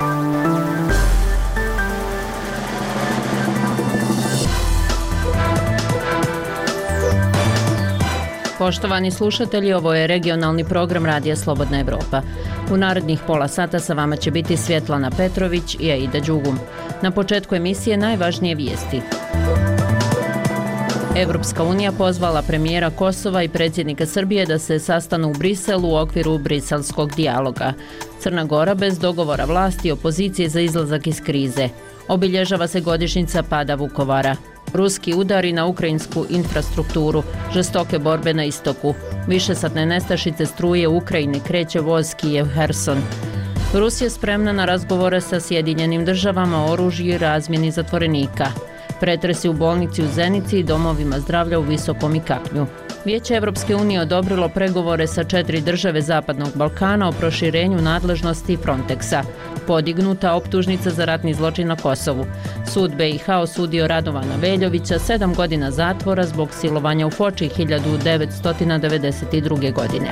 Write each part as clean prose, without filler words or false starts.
Poštovani slušatelji, ovo je regionalni program Radija Slobodna Evropa. U narednih pola sata sa vama će biti Svjetlana Petrović i Aida Đugum. Na početku emisije najvažnije vijesti. Evropska unija pozvala premijera Kosova i predsjednika Srbije da se sastanu u Briselu u okviru briselskog dijaloga. Crna Gora bez dogovora vlasti i opozicije za izlazak iz krize. Obilježava se godišnjica pada Vukovara. Ruski udari na ukrajinsku infrastrukturu, žestoke borbe na istoku. Višesatne nestašice struje u Ukrajini, kreće voz Kijev-Herson. Rusija spremna na razgovore sa Sjedinjenim državama o oružju i razmjeni zatvorenika. Pretresi u bolnici u Zenici i domovima zdravlja u Visokom i Kapnju. Vijeće Evropske unije odobrilo pregovore sa 4 države Zapadnog Balkana o proširenju nadležnosti Frontexa. Podignuta optužnica za ratni zločin na Kosovu. Sud BiH osudio Radovana Veljovića 7 godina zatvora zbog silovanja u Foči 1992. godine.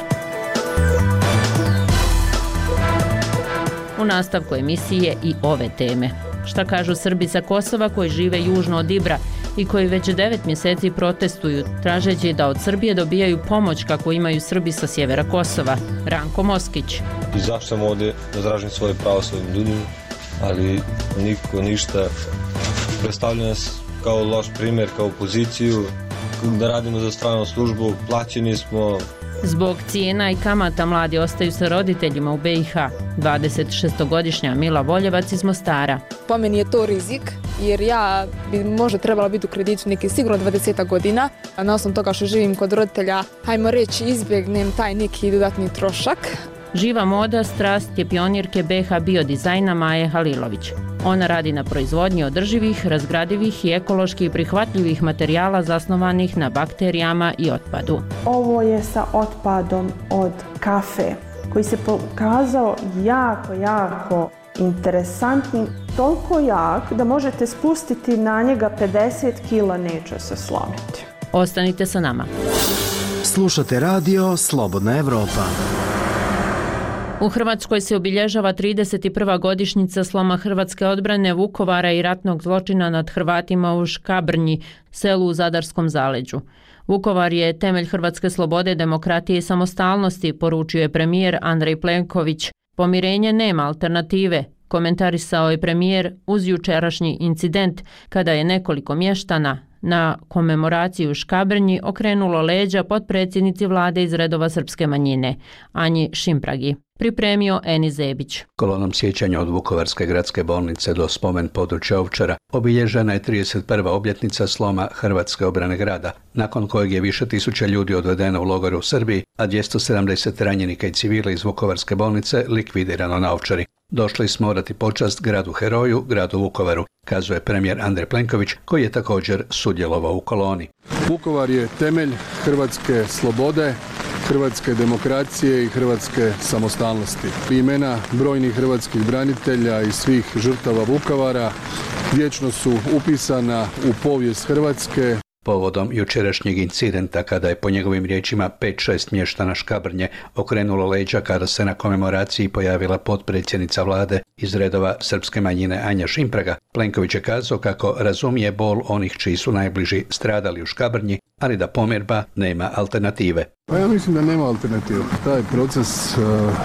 U nastavku emisije i ove teme. Šta kažu Srbi sa Kosova koji žive južno od Ibra i koji već 9 mjeseci protestuju, tražeći da od Srbije dobijaju pomoć kako imaju Srbi sa sjevera Kosova. Ranko Moskić. I zašto sam ovdje da tražim svoje pravo svojim ljudima, ali niko ništa. Predstavlja nas kao loš primjer, kao poziciju, da radimo za stranu službu, plaćeni smo. Zbog cijena i kamata mladi ostaju sa roditeljima u BiH. 26-godišnja Mila Voljevac iz Mostara. Po meni je to rizik, jer ja bi možda trebala biti u kreditu neki sigurno 20 godina. A na osnovu toga što živim kod roditelja, hajmo reći, izbjegnem taj neki dodatni trošak. Živa moda strast je pionirke BiH biodizajna Maje Halilović. Ona radi na proizvodnji održivih, razgradivih i ekološki prihvatljivih materijala zasnovanih na bakterijama i otpadu. Ovo je sa otpadom od kafe koji se pokazao jako interesantnim, toliko jak da možete spustiti na njega 50 kila, neće se slomiti. Ostanite sa nama. Slušate radio Slobodna Evropa. U Hrvatskoj se obilježava 31. godišnjica sloma hrvatske odbrane Vukovara i ratnog zločina nad Hrvatima u Škabrnji, selu u Zadarskom zaleđu. Vukovar je temelj hrvatske slobode, demokratije i samostalnosti, poručio je premijer Andrej Plenković. Pomirenje nema alternative, komentarisao je premijer uz jučerašnji incident kada je nekoliko mještana na komemoraciju u Škabrnji okrenulo leđa potpredsjednici vlade iz redova srpske manjine, Anji Šimpragi. Pripremio Eni Zebić. Kolonom sjećanja od Vukovarske gradske bolnice do spomen područja Ovčara obilježena je 31. obljetnica sloma hrvatske obrane grada, nakon kojeg je više tisuća ljudi odvedeno u logore u Srbiji, a 270 ranjenika i civila iz Vukovarske bolnice likvidirano na Ovčari. Došli smo odati počast gradu heroju, gradu Vukovaru, kazuje premijer Andrej Plenković, koji je također sudjelovao u koloni. Vukovar je temelj hrvatske slobode, hrvatske demokracije i hrvatske samostalnosti. Imena brojnih hrvatskih branitelja i svih žrtava Vukovara vječno su upisana u povijest Hrvatske. Povodom jučerašnjeg incidenta, kada je po njegovim riječima 5-6 mještana Škabrnje okrenulo leđa kada se na komemoraciji pojavila potpredsjednica vlade iz redova srpske manjine Anja Šimpraga, Plenković je kazao kako razumije bol onih čiji su najbliži stradali u Škabrnji, ali da pomirba nema alternative. Pa ja mislim da nema alternative. Taj proces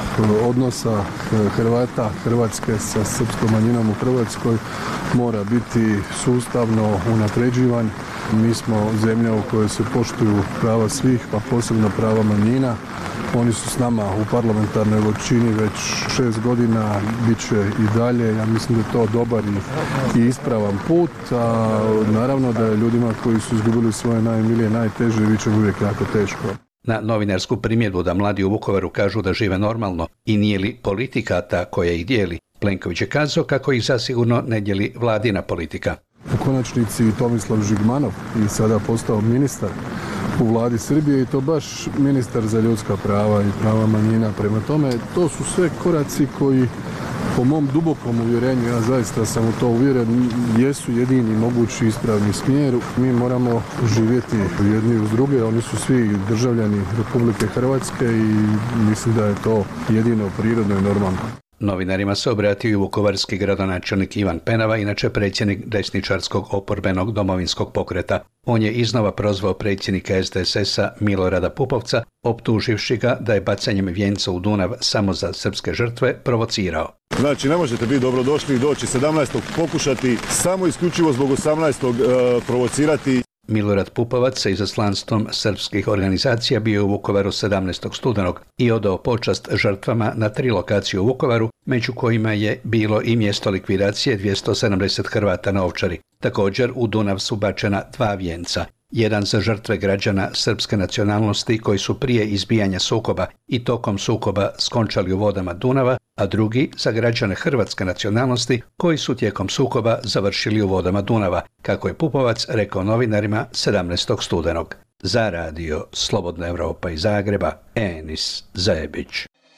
odnosa Hrvata, Hrvatske sa srpskom manjinom u Hrvatskoj mora biti sustavno unapređivan. Mi smo zemlja u kojoj se poštuju prava svih, pa posebno prava manjina. Oni su s nama u parlamentarnoj većini već 6 godina, bit će i dalje. Ja mislim da je to dobar i ispravan put. A naravno da je ljudima koji su izgubili svoje najmilije, najteže, bit će uvijek jako teško. Na novinarsku primjedbu da mladi u Vukovaru kažu da žive normalno i nije li politika ta koja ih dijeli, Plenković je kazao kako ih zasigurno ne dijeli vladina politika. U konačnici Tomislav Žigmanov i sada postao ministar u vladi Srbije i to baš ministar za ljudska prava i prava manjina. Prema tome, to su sve koraci koji po mom dubokom uvjerenju, ja zaista sam u to uvjeren, jesu jedini mogući ispravni smjer. Mi moramo živjeti jedni uz druge, oni su svi državljani Republike Hrvatske i mislim da je to jedino prirodno i normalno. Novinarima se obratio i vukovarski gradonačelnik Ivan Penava, inače predsjednik desničarskog oporbenog Domovinskog pokreta. On je iznova prozvao predsjednika SDSS-a Milorada Pupovca, optuživši ga da je bacanjem vijenca u Dunav samo za srpske žrtve provocirao. Znači, ne možete biti dobrodošli i doći 17. pokušati samo isključivo zbog 18. provocirati. Milorad Pupovac sa izaslanstvom srpskih organizacija bio u Vukovaru 17. studenog i odao počast žrtvama na 3 lokacije u Vukovaru, među kojima je bilo i mjesto likvidacije 270 Hrvata na Ovčari. Također u Dunav su bačena 2 vijenca. Jedan za žrtve građana srpske nacionalnosti koji su prije izbijanja sukoba i tokom sukoba skončali u vodama Dunava, a drugi za građane hrvatske nacionalnosti koji su tijekom sukoba završili u vodama Dunava, kako je Pupovac rekao novinarima 17. studenog. Za radio Slobodna Evropa iz Zagreba, Enis Zajebić.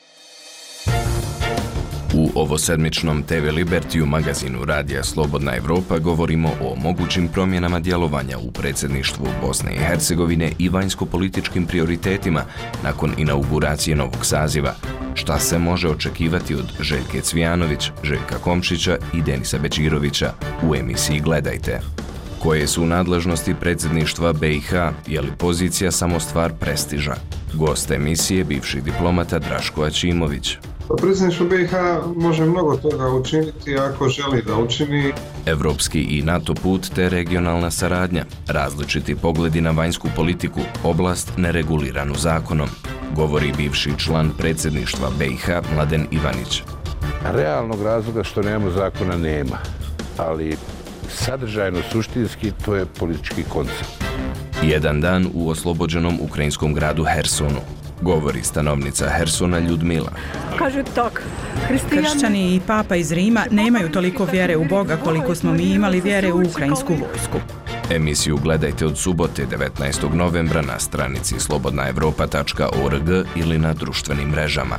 U ovosedmičnom TV Libertiju magazinu Radija Slobodna Evropa govorimo o mogućim promjenama djelovanja u predsjedništvu Bosne i Hercegovine i vanjsko-političkim prioritetima nakon inauguracije novog saziva. Šta se može očekivati od Željke Cvijanović, Željka Komšića i Denisa Bečirovića u emisiji Gledajte. Koje su nadležnosti predsjedništva BiH, je li pozicija samo stvar prestiža? Gost emisije bivši diplomata Draško Aćimović. Predsjedništvo BiH može mnogo toga učiniti ako želi da učini. Evropski i NATO put te regionalna saradnja, različiti pogledi na vanjsku politiku, oblast nereguliranu zakonom, govori bivši član predsjedništva BiH Mladen Ivanić. Realnog razloga što nemamo zakona nema, ali sadržajno, suštinski, to je politički koncept. Jedan dan u oslobođenom ukrajinskom gradu Hersonu, govori stanovnica Hersona Ljudmila. Kažu tak, kršćani i papa iz Rima nemaju toliko vjere u Boga koliko smo mi imali vjere u ukrajinsku vojsku. Emisiju gledajte od subote 19. novembra na stranici slobodnaevropa.org ili na društvenim mrežama.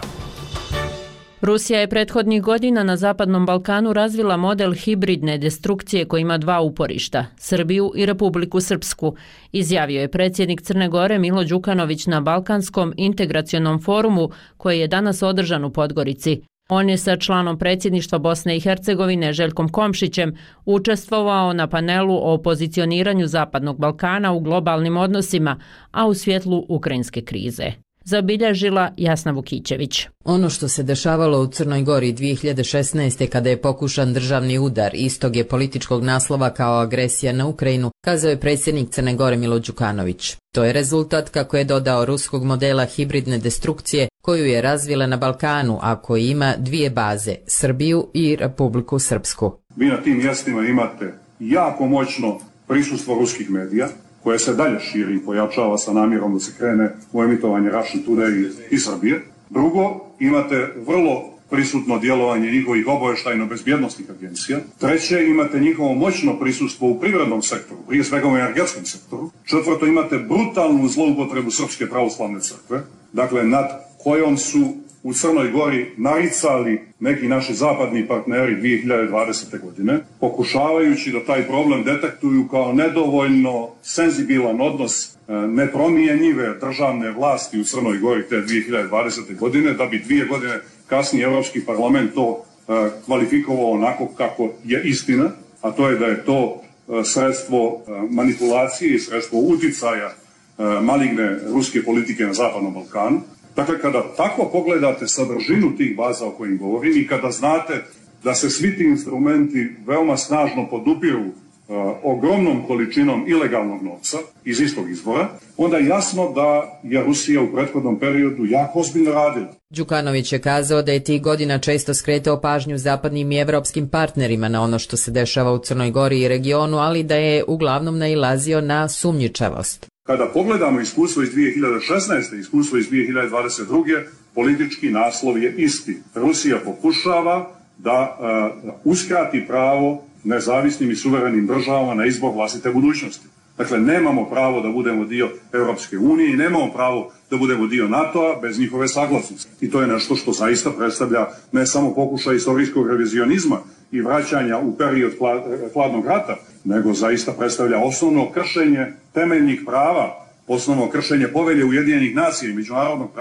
Rusija je prethodnih godina na Zapadnom Balkanu razvila model hibridne destrukcije koji ima 2 uporišta, Srbiju i Republiku Srpsku, izjavio je predsjednik Crne Gore Milo Đukanović na Balkanskom integracionom forumu koji je danas održan u Podgorici. On je sa članom predsjedništva Bosne i Hercegovine Željkom Komšićem učestvovao na panelu o pozicioniranju Zapadnog Balkana u globalnim odnosima, a u svjetlu ukrajinske krize. Zabilježila Jasna Vukićević. Ono što se dešavalo u Crnoj Gori 2016. kada je pokušan državni udar istog je političkog naslova kao agresija na Ukrajinu, kazao je predsjednik Crne Gore Milo Đukanović. To je rezultat, kako je dodao, ruskog modela hibridne destrukcije koju je razvila na Balkanu, a koji ima 2 baze, Srbiju i Republiku Srpsku. Vi na tim mjestima imate jako moćno prisustvo ruskih medija, koje se dalje širi i pojačava sa namjerom da se krene u emitovanje Russian Today i Srbije. Drugo, imate vrlo prisutno djelovanje njihovih obavještajno-bezbjednosnih agencija. Treće, imate njihovo moćno prisustvo u privrednom sektoru, prije svega u energetskom sektoru. Četvrto, imate brutalnu zloupotrebu Srpske pravoslavne crkve, dakle nad kojom su u Crnoj Gori naricali neki naši zapadni partneri 2020. godine, pokušavajući da taj problem detektuju kao nedovoljno senzibilan odnos nepromjenjive državne vlasti u Crnoj Gori te 2020. godine, da bi 2 godine kasnije Europski parlament to kvalifikovao onako kako je istina, a to je da je to sredstvo manipulacije i sredstvo uticaja maligne ruske politike na Zapadnom Balkanu. Dakle, kada tako pogledate sadržinu tih baza o kojim govorim i kada znate da se svi ti instrumenti veoma snažno podupiru ogromnom količinom ilegalnog novca iz istog izvora, onda je jasno da je Rusija u prethodnom periodu jako ozbiljno radila. Đukanović je kazao da je tih godina često skretao pažnju zapadnim i evropskim partnerima na ono što se dešava u Crnoj Gori i regionu, ali da je uglavnom nailazio na sumnjičavost. Kada pogledamo iskustvo iz 2016. iskustvo iz 2022. politički naslov je isti. Rusija pokušava da uskrati pravo nezavisnim i suverenim državama na izbor vlastite budućnosti. Dakle, nemamo pravo da budemo dio Europske unije i nemamo pravo da budemo dio NATO-a bez njihove saglasnosti. I to je nešto što zaista predstavlja ne samo pokušaj istorijskog revizionizma i vraćanja u period hladnog rata, nego zaista predstavlja osnovno kršenje temeljnih prava, osnovno kršenje Povelje Ujedinjenih nacija i međunarodnog prava.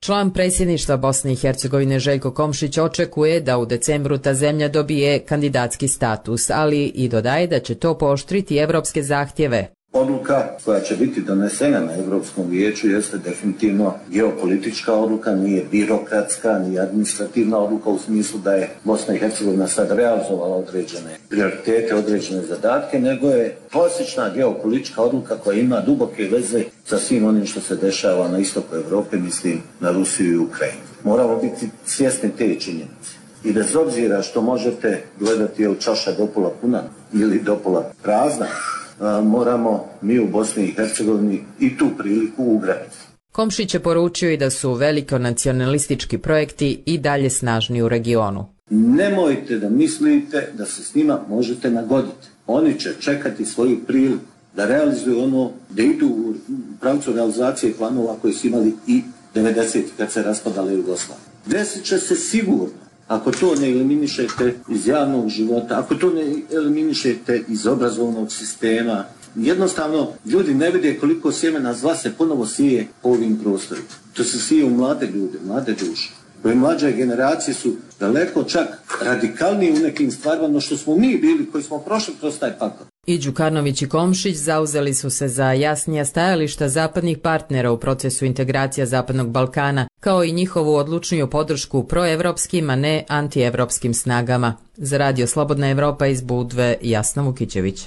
Član predsjedništva Bosne i Hercegovine Željko Komšić očekuje da u decembru ta zemlja dobije kandidatski status, ali i dodaje da će to pooštriti evropske zahtjeve. Odluka koja će biti donesena na Europskom vijeću jeste definitivno geopolitička odluka, nije birokratska, ni administrativna odluka u smislu da je Bosna i Hercegovina sad realizovala određene prioritete, određene zadatke, nego je klasična geopolitička odluka koja ima duboke veze sa svim onim što se dešava na istoku Europe, mislim na Rusiju i Ukrajinu. Moramo biti svjesni te činjenice. I bez obzira što možete gledati je li čaša dopola puna ili dopola prazna, moramo mi u Bosni i Hercegovini i tu priliku ugraditi. Komšić je poručio i da su velikonacionalistički projekti i dalje snažni u regionu. Nemojte da mislite da se s njima možete nagoditi. Oni će čekati svoju priliku da realizuju ono, da idu u pravcu realizacije planova koje su imali i 90. kad se raspadala Jugoslavija. Desit će se sigurno. Ako to ne eliminišete iz javnog života, ako to ne eliminišete iz obrazovnog sistema, jednostavno ljudi ne vide koliko sjemena zla se ponovo sije po ovim prostorima. To se sije u mlade ljude, mlade duše. Koje mlađe generacije su daleko čak radikalniji u nekim stvarima no što smo mi bili koji smo prošli kroz taj pakao. I Đukanović i Komšić zauzeli su se za jasnija stajališta zapadnih partnera u procesu integracija Zapadnog Balkana, kao i njihovu odlučniju podršku proevropskim, a ne antievropskim snagama. Za Radio Slobodna Evropa iz Budve, Jasna Vukićević.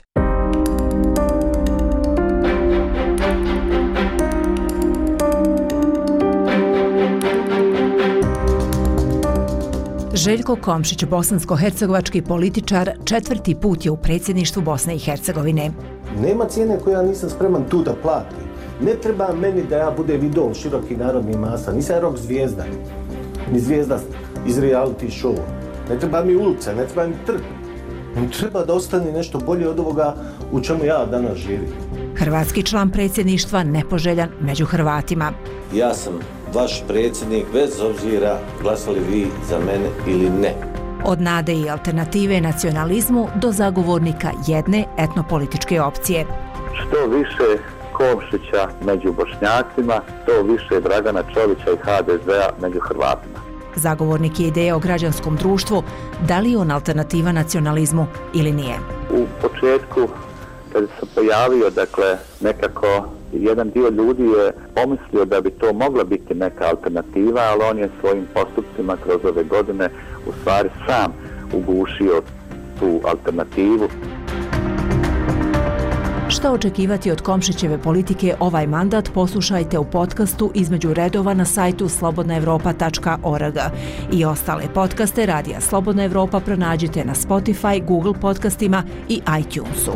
Željko Komšić, bosansko-hercegovački političar, 4. put je u predsjedništvu Bosne i Hercegovine. Nema cijene koju ja nisam spreman tu da platim. Ne treba meni da ja budem idol široki narodni masa. Nisam rock zvijezda, ni zvijezda iz reality showa. Ne treba mi ulica, ne treba mi trg. Mi treba da ostane nešto bolje od ovoga u čemu ja danas živim. Hrvatski član predsjedništva nepoželjan među Hrvatima. Ja sam vaš predsjednik, bez obzira glasali vi za mene ili ne. Od nade i alternative nacionalizmu do zagovornika jedne etnopolitičke opcije. Što više Komšića među Bošnjacima, to više Dragana Čovića i HDZ-a među Hrvatima. Zagovornik je ideje o građanskom društvu, da li je on alternativa nacionalizmu ili nije. U početku, kada se pojavio, nekako jedan dio ljudi je pomislio da bi to mogla biti neka alternativa, ali on je svojim postupcima kroz ove godine u stvari sam ugušio tu alternativu. Šta očekivati od Komšićeve politike ovaj mandat poslušajte u podcastu Između redova na sajtu slobodnaevropa.org. I ostale podcaste Radija Slobodna Evropa pronađite na Spotify, Google podcastima i iTunesu.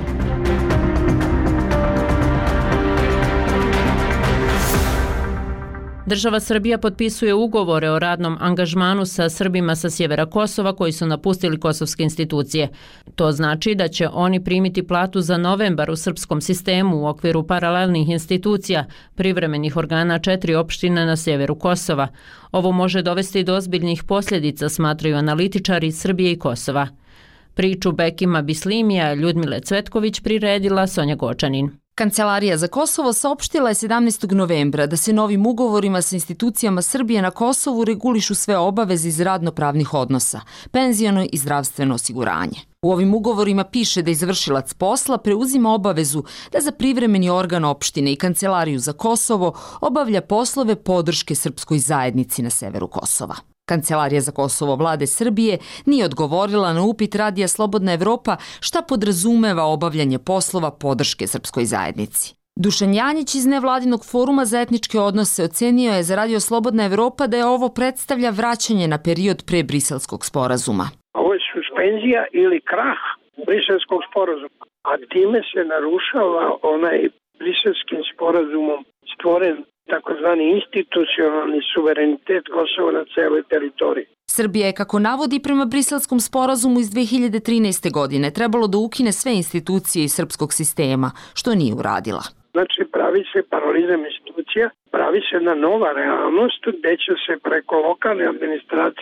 Država Srbija potpisuje ugovore o radnom angažmanu sa Srbima sa sjevera Kosova koji su napustili kosovske institucije. To znači da će oni primiti platu za novembar u srpskom sistemu u okviru paralelnih institucija, privremenih organa 4 opštine na sjeveru Kosova. Ovo može dovesti do ozbiljnih posljedica, smatraju analitičari iz Srbije i Kosova. Priču Bekima Bislimija Ljudmile Cvetković priredila Sonja Gočanin. Kancelarija za Kosovo saopštila je 17. novembra da se novim ugovorima sa institucijama Srbije na Kosovu regulišu sve obaveze iz radnopravnih odnosa, penziono i zdravstveno osiguranje. U ovim ugovorima piše da izvršilac posla preuzima obavezu da za privremeni organ opštine i Kancelariju za Kosovo obavlja poslove podrške srpskoj zajednici na severu Kosova. Kancelarija za Kosovo vlade Srbije nije odgovorila na upit Radija Slobodna Evropa šta podrazumeva obavljanje poslova podrške srpskoj zajednici. Dušan Janjić iz nevladinog foruma za etničke odnose ocenio je za Radio Slobodna Evropa da je ovo predstavlja vraćanje na period pre Briselskog sporazuma. Ovo je suspenzija ili krah Briselskog sporazuma, a time se narušava onaj Briselskim sporazumom stvoren takozvani institucionalni suverenitet Kosova na celoj teritoriji. Srbija je, kako navodi prema Briselskom sporazumu iz 2013. godine, trebalo da ukine sve institucije iz srpskog sistema, što nije uradila. Znači, pravi se paralizam institucija, pravi se jedna nova realnost gdje će se preko lokalne administracije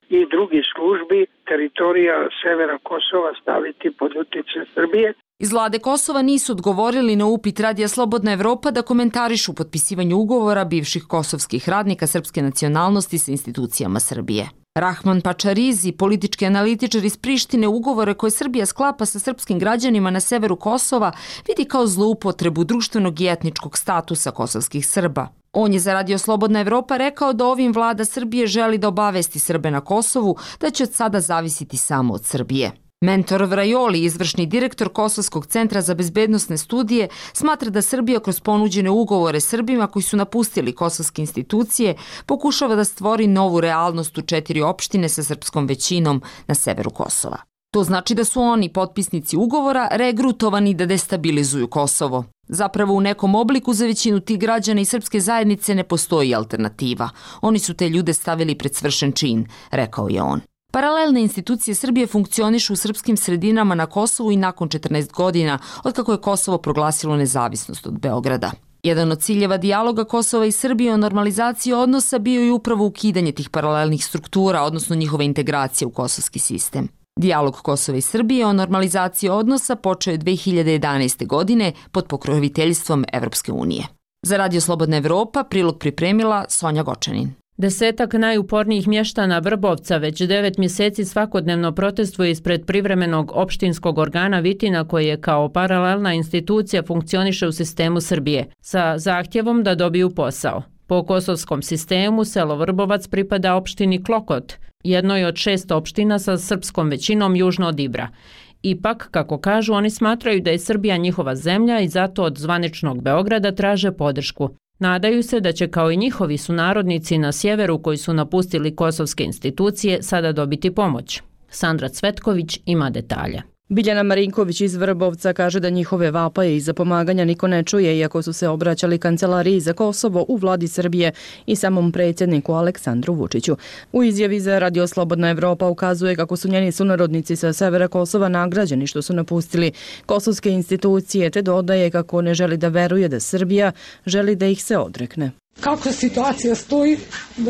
i drugih službi teritorija severa Kosova staviti pod utjecaj Srbije. Iz vlade Kosova nisu odgovorili na upit Radija Slobodna Evropa da komentarišu potpisivanje ugovora bivših kosovskih radnika srpske nacionalnosti sa institucijama Srbije. Rahman Pačarizi, politički analitičar iz Prištine, ugovore koje Srbija sklapa sa srpskim građanima na severu Kosova vidi kao zloupotrebu društvenog i etničkog statusa kosovskih Srba. On je za Radio Slobodna Evropa rekao da ovim vlada Srbije želi da obavesti Srbe na Kosovu da će od sada zavisiti samo od Srbije. Mentor Vrajoli, izvršni direktor Kosovskog centra za bezbednosne studije, smatra da Srbija kroz ponuđene ugovore Srbima koji su napustili kosovske institucije pokušava da stvori novu realnost u 4 opštine sa srpskom većinom na severu Kosova. To znači da su oni, potpisnici ugovora, regrutovani da destabilizuju Kosovo. Zapravo u nekom obliku za većinu tih građana i srpske zajednice ne postoji alternativa. Oni su te ljude stavili pred svršen čin, rekao je on. Paralelne institucije Srbije funkcionišu u srpskim sredinama na Kosovu i nakon 14 godina, otkako je Kosovo proglasilo nezavisnost od Beograda. Jedan od ciljeva dijaloga Kosova i Srbije o normalizaciji odnosa bio je upravo ukidanje tih paralelnih struktura, odnosno njihova integracija u kosovski sistem. Dijalog Kosova i Srbije o normalizaciji odnosa počeo je 2011. godine pod pokroviteljstvom Evropske unije. Za Radio Slobodna Evropa prilog pripremila Sonja Gočanin. Desetak najupornijih mještana Vrbovca već 9 mjeseci svakodnevno protestvuje ispred privremenog opštinskog organa Vitina koji je kao paralelna institucija funkcioniše u sistemu Srbije sa zahtjevom da dobiju posao. Po kosovskom sistemu selo Vrbovac pripada opštini Klokot, jednoj od 6 opština sa srpskom većinom južno od Ibra. Ipak, kako kažu, oni smatraju da je Srbija njihova zemlja i zato od zvaničnog Beograda traže podršku. Nadaju se da će kao i njihovi sunarodnici na sjeveru koji su napustili kosovske institucije sada dobiti pomoć. Sandra Cvetković ima detalje. Biljana Marinković iz Vrbovca kaže da njihove vapaje i za pomaganja niko ne čuje, iako su se obraćali Kancelariji za Kosovo u vladi Srbije i samom predsjedniku Aleksandru Vučiću. U izjavi za Radio Slobodna Evropa ukazuje kako su njeni sunarodnici sa severa Kosova nagrađeni što su napustili kosovske institucije, te dodaje kako ne želi da veruje da Srbija želi da ih se odrekne. Kako situacija stoji, da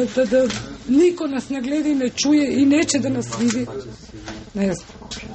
niko nas ne gleda i ne čuje i neće da nas vidi, ne znam.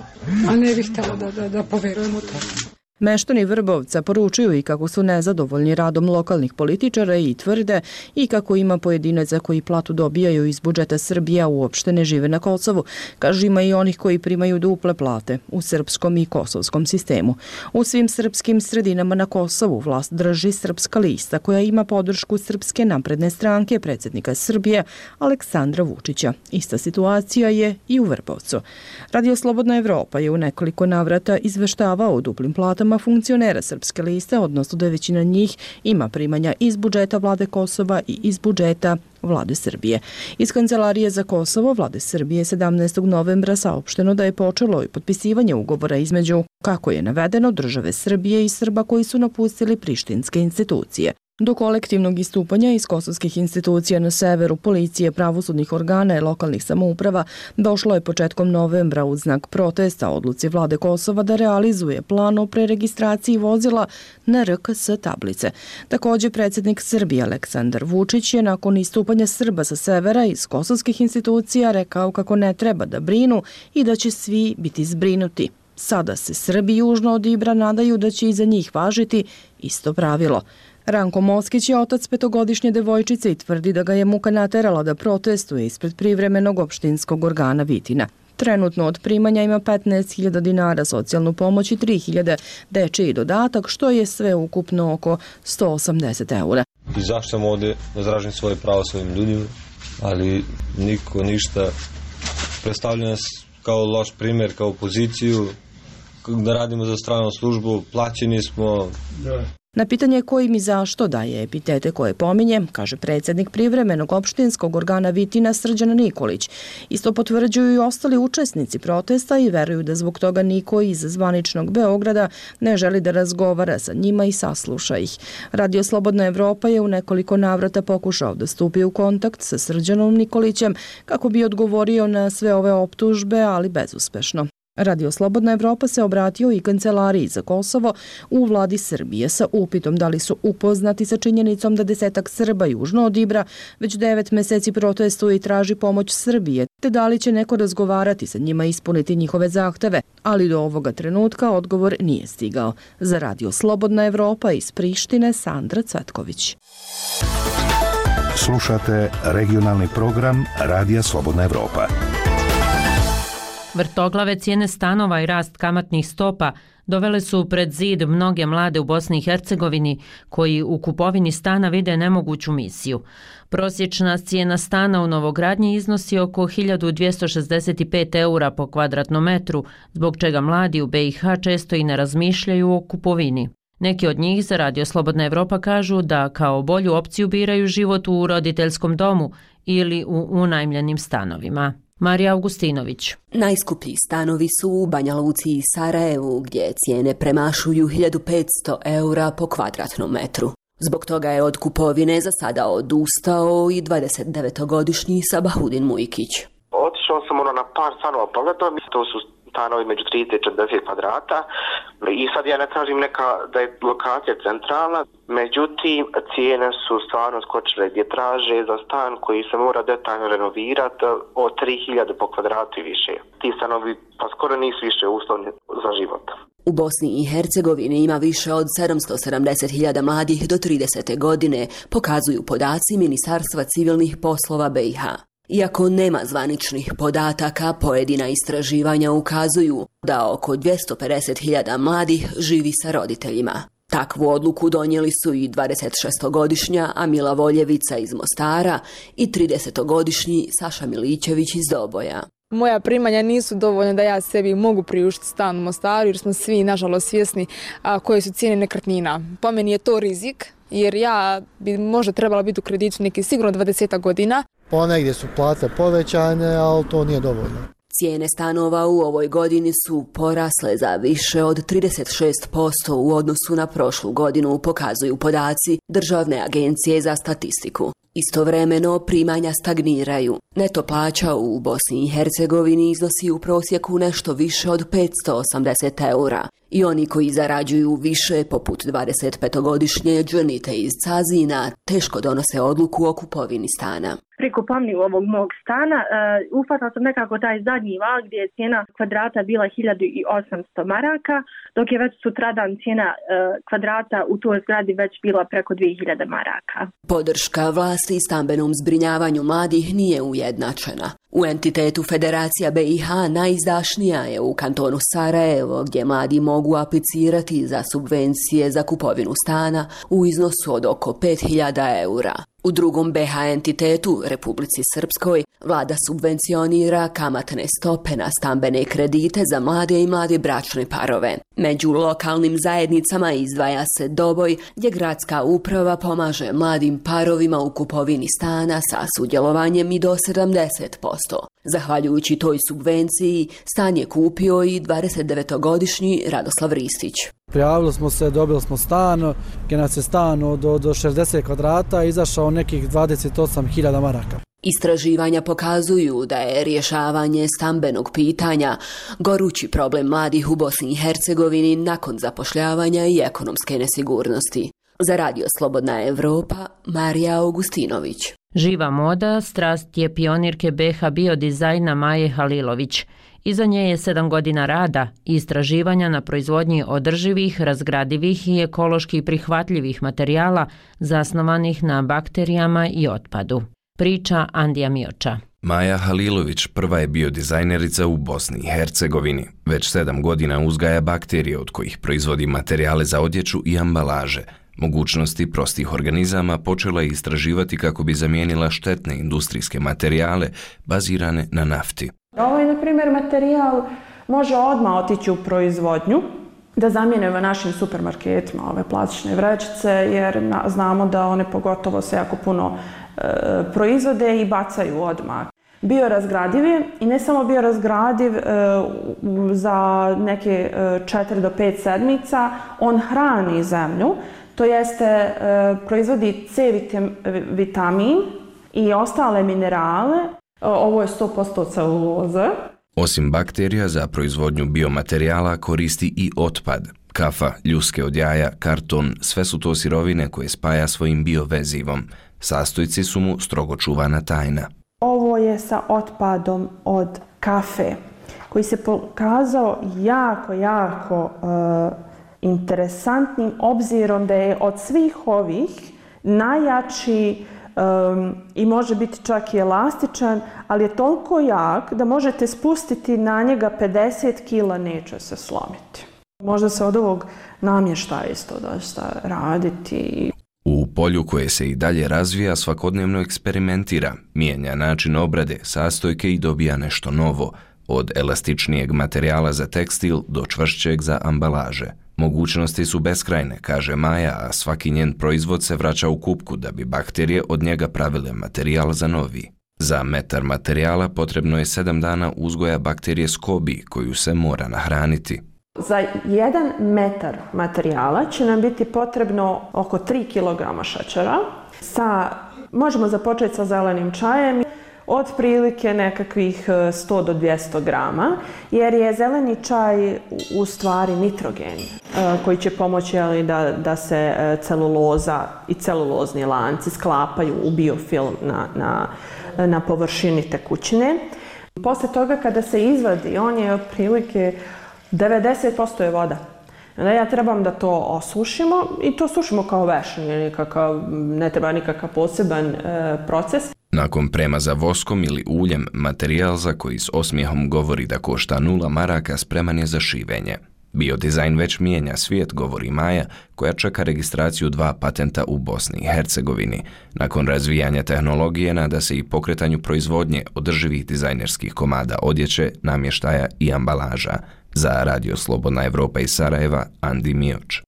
A ne bih htjela da poverujemo to. Meštani Vrbovca poručuju i kako su nezadovoljni radom lokalnih političara i tvrde i kako ima pojedinaca koji platu dobijaju iz budžeta Srbije, a uopšte ne žive na Kosovu. Kažu ima i onih koji primaju duple plate u srpskom i kosovskom sistemu. U svim srpskim sredinama na Kosovu vlast drži Srpska lista koja ima podršku Srpske napredne stranke predsjednika Srbije Aleksandra Vučića. Ista situacija je i u Vrbovcu. Radio Slobodna Evropa je u nekoliko navrata izveštavao o duplim platama funkcionera Srpske liste, odnosno da većina njih ima primanja iz budžeta vlade Kosova i iz budžeta vlade Srbije. Iz Kancelarije za Kosovo vlade Srbije 17. novembra saopšteno da je počelo i potpisivanje ugovora između, kako je navedeno, države Srbije i Srba koji su napustili prištinske institucije. Do kolektivnog istupanja iz kosovskih institucija na severu, policije, pravosudnih organa i lokalnih samouprava došlo je početkom novembra uz znak protesta odluci vlade Kosova da realizuje plan o preregistraciji vozila na RKS tablice. Također, predsjednik Srbije Aleksandar Vučić je nakon istupanja Srba sa severa iz kosovskih institucija rekao kako ne treba da brinu i da će svi biti zbrinuti. Sada se Srbi južno od Ibra nadaju da će i za njih važiti isto pravilo. Ranko Moskić je otac 5-godišnje devojčice i tvrdi da ga je muka naterala da protestuje ispred privremenog opštinskog organa Vitina. Trenutno od primanja ima 15.000 dinara socijalnu pomoć i 3.000 dečiji dodatak, što je sve ukupno oko 180 eura. Izašao sam ovdje da izražim svoje pravo svojim ljudima, ali niko ništa. Predstavlja nas kao loš primjer, kao poziciju, da radimo za stranu službu, plaćeni smo. Na pitanje kojim i zašto daje epitete koje pominje, kaže predsjednik privremenog opštinskog organa Vitina Srđan Nikolić. Isto potvrđuju i ostali učesnici protesta i veruju da zbog toga niko iz zvaničnog Beograda ne želi da razgovara sa njima i sasluša ih. Radio Slobodna Evropa je u nekoliko navrata pokušao da stupi u kontakt sa Srđanom Nikolićem kako bi odgovorio na sve ove optužbe, ali bezuspešno. Radio Slobodna Evropa se obratio i Kancelariji za Kosovo u vladi Srbije sa upitom da li su upoznati sa činjenicom da 10 Srba južno od Ibra već 9 meseci protestuje i traži pomoć Srbije, te da li će neko razgovarati sa njima i ispuniti njihove zahteve, ali do ovoga trenutka odgovor nije stigao. Za Radio Slobodna Evropa iz Prištine, Sandra Cvetković. Slušate regionalni program Radija Slobodna Evropa. Vrtoglave cijene stanova i rast kamatnih stopa dovele su pred zid mnoge mlade u Bosni i Hercegovini koji u kupovini stana vide nemoguću misiju. Prosječna cijena stana u novogradnji iznosi oko 1265 eura po kvadratnom metru, zbog čega mladi u BiH često i ne razmišljaju o kupovini. Neki od njih za Radio Slobodna Evropa kažu da kao bolju opciju biraju život u roditeljskom domu ili u unajmljenim stanovima. Marija Augustinović. Najskuplji stanovi su u Banja Luci i Sarajevu, gdje cijene premašuju 1500 eura po kvadratnom metru. Zbog toga je od kupovine za sada odustao i 29-godišnji Sabahudin Mujkić. Otišao sam na par stanova pogledao, to su stanovi među 30 i 40 kvadrata i sad ja ne tražim da je lokacija centralna, međutim cijene su stvarno skočile gdje traže za stan koji se mora detaljno renovirati od 3000 po kvadratu i više. Ti stanovi pa skoro nisu više uslovni za život. U Bosni i Hercegovini ima više od 770.000 mladih do 30. godine, pokazuju podaci Ministarstva civilnih poslova BiH. Iako nema zvaničnih podataka, pojedina istraživanja ukazuju da oko 250.000 mladih živi sa roditeljima. Takvu odluku donijeli su i 26-godišnja Amila Voljevica iz Mostara i 30-godišnji Saša Milićević iz Doboja. Moja primanja nisu dovoljna da ja sebi mogu priuštiti stan u Mostaru jer smo svi nažalost svjesni koje su cijene nekretnina. Po meni je to rizik jer ja bi možda trebala biti u kreditu neki sigurno 20 godina. Ponegdje su plate povećane, ali to nije dovoljno. Cijene stanova u ovoj godini su porasle za više od 36% u odnosu na prošlu godinu, pokazuju podaci Državne agencije za statistiku. Istovremeno primanja stagniraju. Neto plaća u Bosni i Hercegovini iznosi u prosjeku nešto više od 580 eura. I oni koji zarađuju više, poput 25-godišnje Džanite iz Cazina, teško donose odluku o kupovini stana. Pri kupovini ovog mog stana uhvatila sam nekako taj zadnji val gdje je cijena kvadrata bila 1800 maraka, dok je već sutradan cijena kvadrata u toj zgradi već bila preko 2000 maraka. Podrška vlasti i stambenom zbrinjavanju mladih nije ujednačena. U entitetu Federacija BiH najizdašnija je u kantonu Sarajevo, gdje mladi mogu aplicirati za subvencije za kupovinu stana u iznosu od oko 5000 eura. U drugom BiH entitetu, Republici Srpskoj, vlada subvencionira kamatne stope na stambene kredite za mlade i mlade bračne parove. Među lokalnim zajednicama izdvaja se Doboj, gdje gradska uprava pomaže mladim parovima u kupovini stana sa sudjelovanjem i do 70%. Zahvaljujući toj subvenciji, stan je kupio i 29-godišnji Radoslav Ristić. Prijavili smo se, dobili smo stan, gdje nas je stan od 60 kvadrata izašao nekih 28.000 maraka. Istraživanja pokazuju da je rješavanje stambenog pitanja gorući problem mladih u Bosni i Hercegovini nakon zapošljavanja i ekonomske nesigurnosti. Za Radio Slobodna Evropa, Marija Augustinović. Živa moda, strast je pionirke BiH biodizajna Maje Halilović. Iza nje je 7 godina rada i istraživanja na proizvodnji održivih, razgradivih i ekološki prihvatljivih materijala zasnovanih na bakterijama i otpadu. Priča Andija Mioča. Maja Halilović prva je biodizajnerica u Bosni i Hercegovini. Već 7 godina uzgaja bakterije od kojih proizvodi materijale za odjeću i ambalaže. Mogućnosti prostih organizama počela je istraživati kako bi zamijenila štetne industrijske materijale bazirane na nafti. Ovaj, na primjer, materijal može odmah otići u proizvodnju da zamijenimo našim supermarketima ove plastične vrećice, jer znamo da one pogotovo se jako puno proizvode i bacaju odmah. Biorazgradiv i ne samo biorazgradiv za neke 4 do 5 sedmica, on hrani zemlju, to jeste proizvodi C vitamin i ostale minerale. Ovo je 100% celuloza. Osim bakterija, za proizvodnju biomaterijala koristi i otpad. Kafa, ljuske od jaja, karton, sve su to sirovine koje spaja svojim biovezivom. Sastojci su mu strogo čuvana tajna. Ovo je sa otpadom od kafe, koji se pokazao jako interesantnim, obzirom da je od svih ovih najjači i može biti čak i elastičan, ali je toliko jak da možete spustiti na njega 50 kila, neće se slomiti. Možda se od ovog namještaja isto dosta raditi. U polju koje se i dalje razvija svakodnevno eksperimentira, mijenja način obrade, sastojke i dobija nešto novo, od elastičnijeg materijala za tekstil do čvršćeg za ambalaže. Mogućnosti su beskrajne, kaže Maja, a svaki njen proizvod se vraća u kupku da bi bakterije od njega pravile materijal za novi. Za metar materijala potrebno je 7 dana uzgoja bakterije SCOBY koju se mora nahraniti. Za 1 metar materijala će nam biti potrebno oko 3 kg šećera. Možemo započeti sa zelenim čajem, otprilike nekakvih 100 do 200 grama, jer je zeleni čaj u stvari nitrogen koji će pomoći da se celuloza i celulozni lanci sklapaju u biofilm na površini tekućine. Poslije toga kada se izvadi, on je otprilike 90% je voda. Onda ja trebam da to osušimo i to sušimo kao veš, ne treba nikakav poseban proces. Nakon premaza voskom ili uljem, materijal za koji s osmijehom govori da košta 0 maraka spreman je za šivenje. Biodizajn već mijenja svijet, govori Maja, koja čeka registraciju 2 patenta u Bosni i Hercegovini. Nakon razvijanja tehnologije nada se i pokretanju proizvodnje održivih dizajnerskih komada odjeće, namještaja i ambalaža. Za Radio Slobodna Evropa iz Sarajeva, Andi Mioč.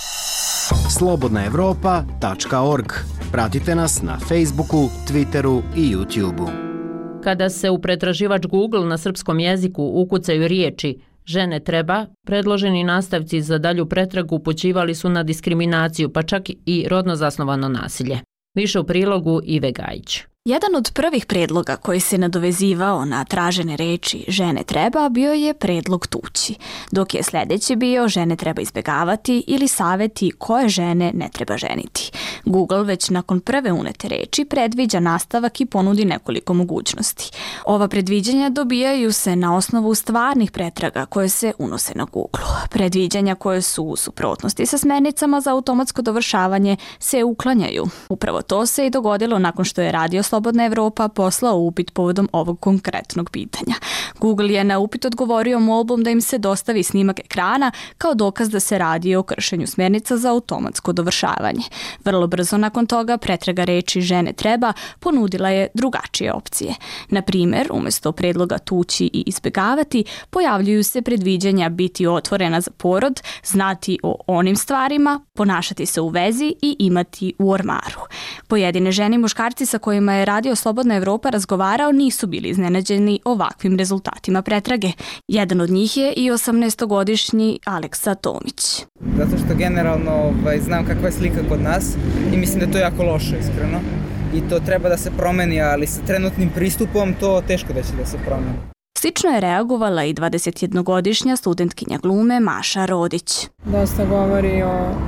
slobodnaevropa.org. Pratite nas na Facebooku, Twitteru i YouTubeu. Kada se u pretraživač Google na srpskom jeziku ukucaju riječi žene treba, predloženi nastavci za dalju pretragu upućivali su na diskriminaciju, pa čak i rodno zasnovano nasilje. Više u prilogu Ive Gajić. Jedan od prvih predloga koji se nadovezivao na tražene reči žene treba bio je predlog tući, dok je sljedeći bio žene treba izbjegavati ili savjeti koje žene ne treba ženiti. Google već nakon prve unete reči predviđa nastavak i ponudi nekoliko mogućnosti. Ova predviđanja dobijaju se na osnovu stvarnih pretraga koje se unose na Google. Predviđanja koje su u suprotnosti sa smjernicama za automatsko dovršavanje se uklanjaju. Upravo to se i dogodilo nakon što je Radio Slobodna Evropa poslao upit povodom ovog konkretnog pitanja. Google je na upit odgovorio molbom da im se dostavi snimak ekrana kao dokaz da se radi o kršenju smjernica za automatsko dovršavanje. Vrlo brzo nakon toga pretraga reči žene treba ponudila je drugačije opcije. Na primjer, umjesto predloga tući i izbjegavati, pojavljuju se predviđanja biti otvorena za porod, znati o onim stvarima, ponašati se u vezi i imati u ormaru. Pojedine žene i muškarci sa kojima je Radio Slobodna Evropa razgovarao nisu bili iznenađeni ovakvim rezultatima pretrage. Jedan od njih je i 18-godišnji Aleksa Tomić. Zato što generalno znam kakva je slika kod nas i mislim da je to jako loše, iskreno. I to treba da se promeni, ali sa trenutnim pristupom to teško da će da se promeni. Slično je reagovala i 21-godišnja studentkinja glume Maša Rodić. Dosta govori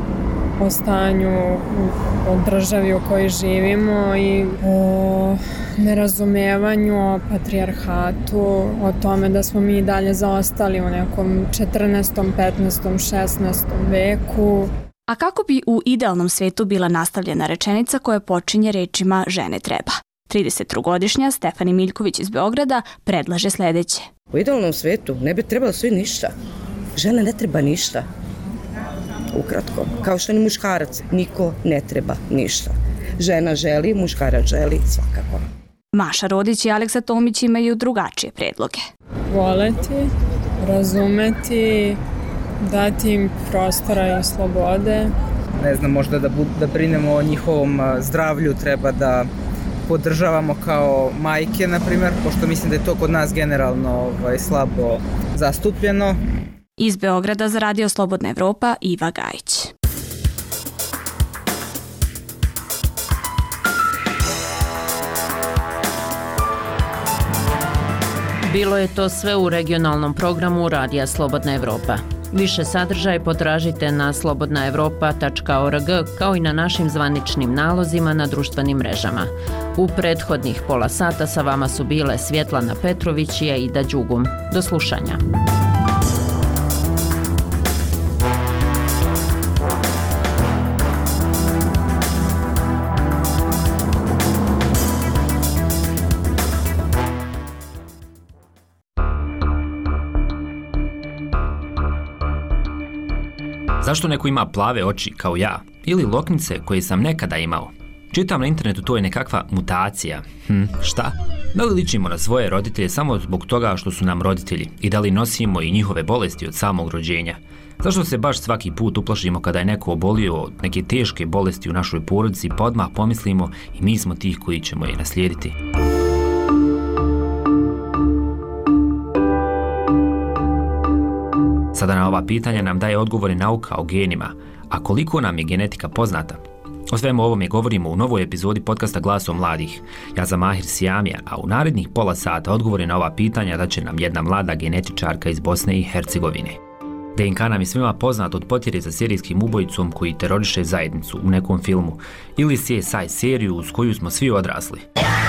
o stanju, o državi u kojoj živimo i o nerazumevanju, o patrijarhatu, o tome da smo mi dalje zaostali u nekom 14., 15., 16. veku. A kako bi u idealnom svijetu bila nastavljena rečenica koja počinje rečima žene treba? 33-godišnja Stefani Miljković iz Beograda predlaže sljedeće. U idealnom svijetu ne bi trebalo svi ništa. Žena ne treba ništa. Ukratko, kao što ni muškarac, niko ne treba ništa. Žena želi, muškarac želi, svakako. Maša Rodić i Aleksa Tomić imaju drugačije predloge. Voleti, razumeti, dati im prostora i slobode. Ne znam, možda da brinemo o njihovom zdravlju, treba da podržavamo kao majke, na primjer, pošto mislim da je to kod nas generalno slabo zastupljeno. Iz Beograda za Radio Slobodna Evropa, Iva Gajić. Bilo je to sve u regionalnom programu Radija Slobodna Evropa. Više sadržaj potražite na slobodnaevropa.org kao i na našim zvaničnim nalozima na društvenim mrežama. U prethodnih pola sata sa vama su bile Svjetlana Petrović i Aida Đugum. Do slušanja. Zašto neko ima plave oči kao ja ili loknice koje sam nekada imao? Čitam na internetu to je nekakva mutacija. Šta? Da li ličimo na svoje roditelje samo zbog toga što su nam roditelji i da li nosimo i njihove bolesti od samog rođenja? Zašto se baš svaki put uplašimo kada je neko obolio od neke teške bolesti u našoj porodici pa odmah pomislimo i mi smo tih koji ćemo je naslijediti? Sada na ova pitanja nam daje odgovore nauka o genima, a koliko nam je genetika poznata? O svemu ovome govorimo u novoj epizodi podcasta Glasom mladih. Ja sam Mahir Sijamija, a u narednih pola sata odgovore na ova pitanja daće nam jedna mlada genetičarka iz Bosne i Hercegovine. DNK nam je svima poznat od potjere za serijskim ubojicom koji teroriše zajednicu u nekom filmu ili CSI seriju uz koju smo svi odrasli.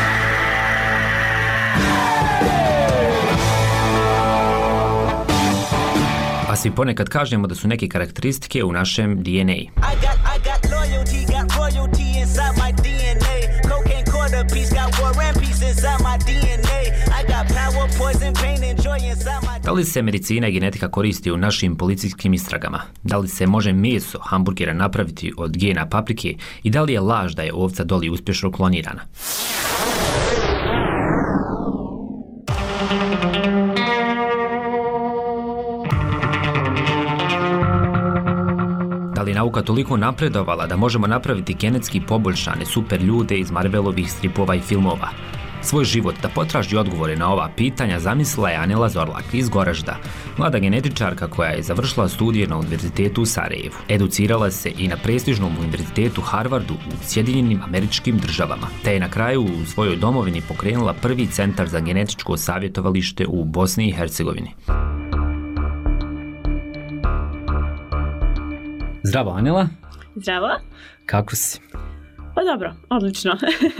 A svi ponekad kažemo da su neke karakteristike u našem DNA. Da li se medicina i genetika koristi u našim policijskim istragama? Da li se može meso hamburgera napraviti od gena paprike i da li je laž da je ovca Dolly uspješno klonirana? Da li je nauka toliko napredovala da možemo napraviti genetski poboljšane super ljude iz Marvelovih stripova i filmova? Svoj život da potraži odgovore na ova pitanja zamislila je Anela Zorlak iz Goražda, mlada genetičarka koja je završila studije na Univerzitetu u Sarajevu. Educirala se i na prestižnom Univerzitetu Harvardu u Sjedinjenim Američkim Državama, te je na kraju u svojoj domovini pokrenula prvi centar za genetičko savjetovalište u Bosni i Hercegovini. Zdravo, Anela. Zdravo. Kako si? Pa dobro, odlično.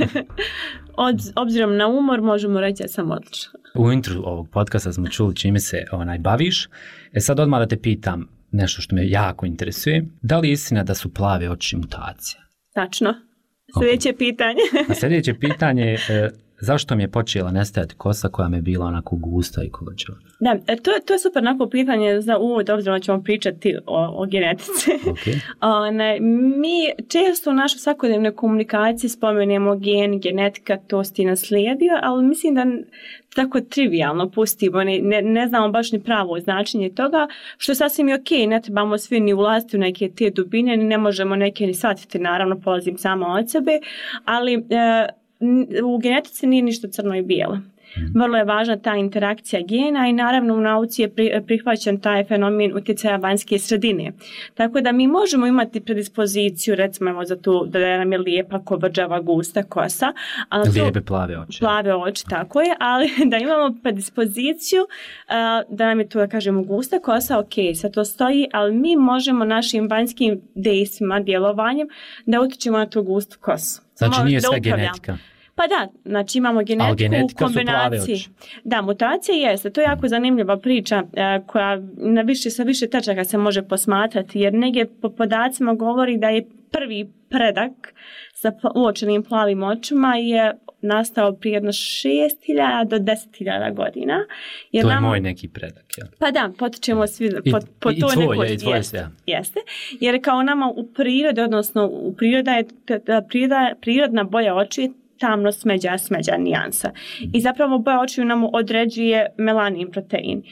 Obzirom na umor možemo reći da sam odlično. U intru ovog podcasta smo čuli čime se baviš. Sad odmah da te pitam nešto što me jako interesuje. Da li je istina da su plave oči mutacija? Tačno. Sljedeće pitanje. A sljedeće pitanje je zašto mi je počela nestajati kosa koja mi je bila onako gusta i kovačeva? Da, to je super onako pitanje za uvod, obzirom da ćemo pričati o genetici. Okay. Mi često u našoj svakodnevnoj komunikaciji spomenemo gen, genetika, to si ti naslijedio, ali mislim da tako trivijalno pustimo, ne znamo baš ni pravo značenje toga, što je sasvim i okej, ne trebamo svi ni ulaziti u neke te dubine, ne možemo neke ni shvatiti, naravno polazim samo od sebe, ali u genetici nije ništa crno i bijelo. Vrlo je važna ta interakcija gena i naravno u nauci je prihvaćen taj fenomen utjecaja vanjske sredine. Tako da mi možemo imati predispoziciju recimo za to da nam je lijepa, kovrđava, gusta kosa. Lijepe plave oči. Plave oči, tako je, ali da imamo predispoziciju da nam je to, da kažemo, gusta kosa, ok, sve to stoji, ali mi možemo našim vanjskim dejstvima, djelovanjem da utječemo na tu gustu kosu. Znači nije sve genetika. Pa da, znači imamo genetiku u kombinaciji. Da, mutacija jeste. To je jako zanimljiva priča koja sa više tačaka se može posmatrati, jer negdje po podacima govori da je prvi predak sa uočenim plavim očima je nastao prije jedno 6.000 do 10.000 godina. Jer to je moj neki predak, jel? Pa da, potičemo svi po i toj tvoj, nekoj. I tvoj sve. Jeste. Jer kao nama u prirodi, odnosno u priroda je prirodna boja oči tamno smeđa nijansa. I zapravo boja očiju nam određuje melanin protein.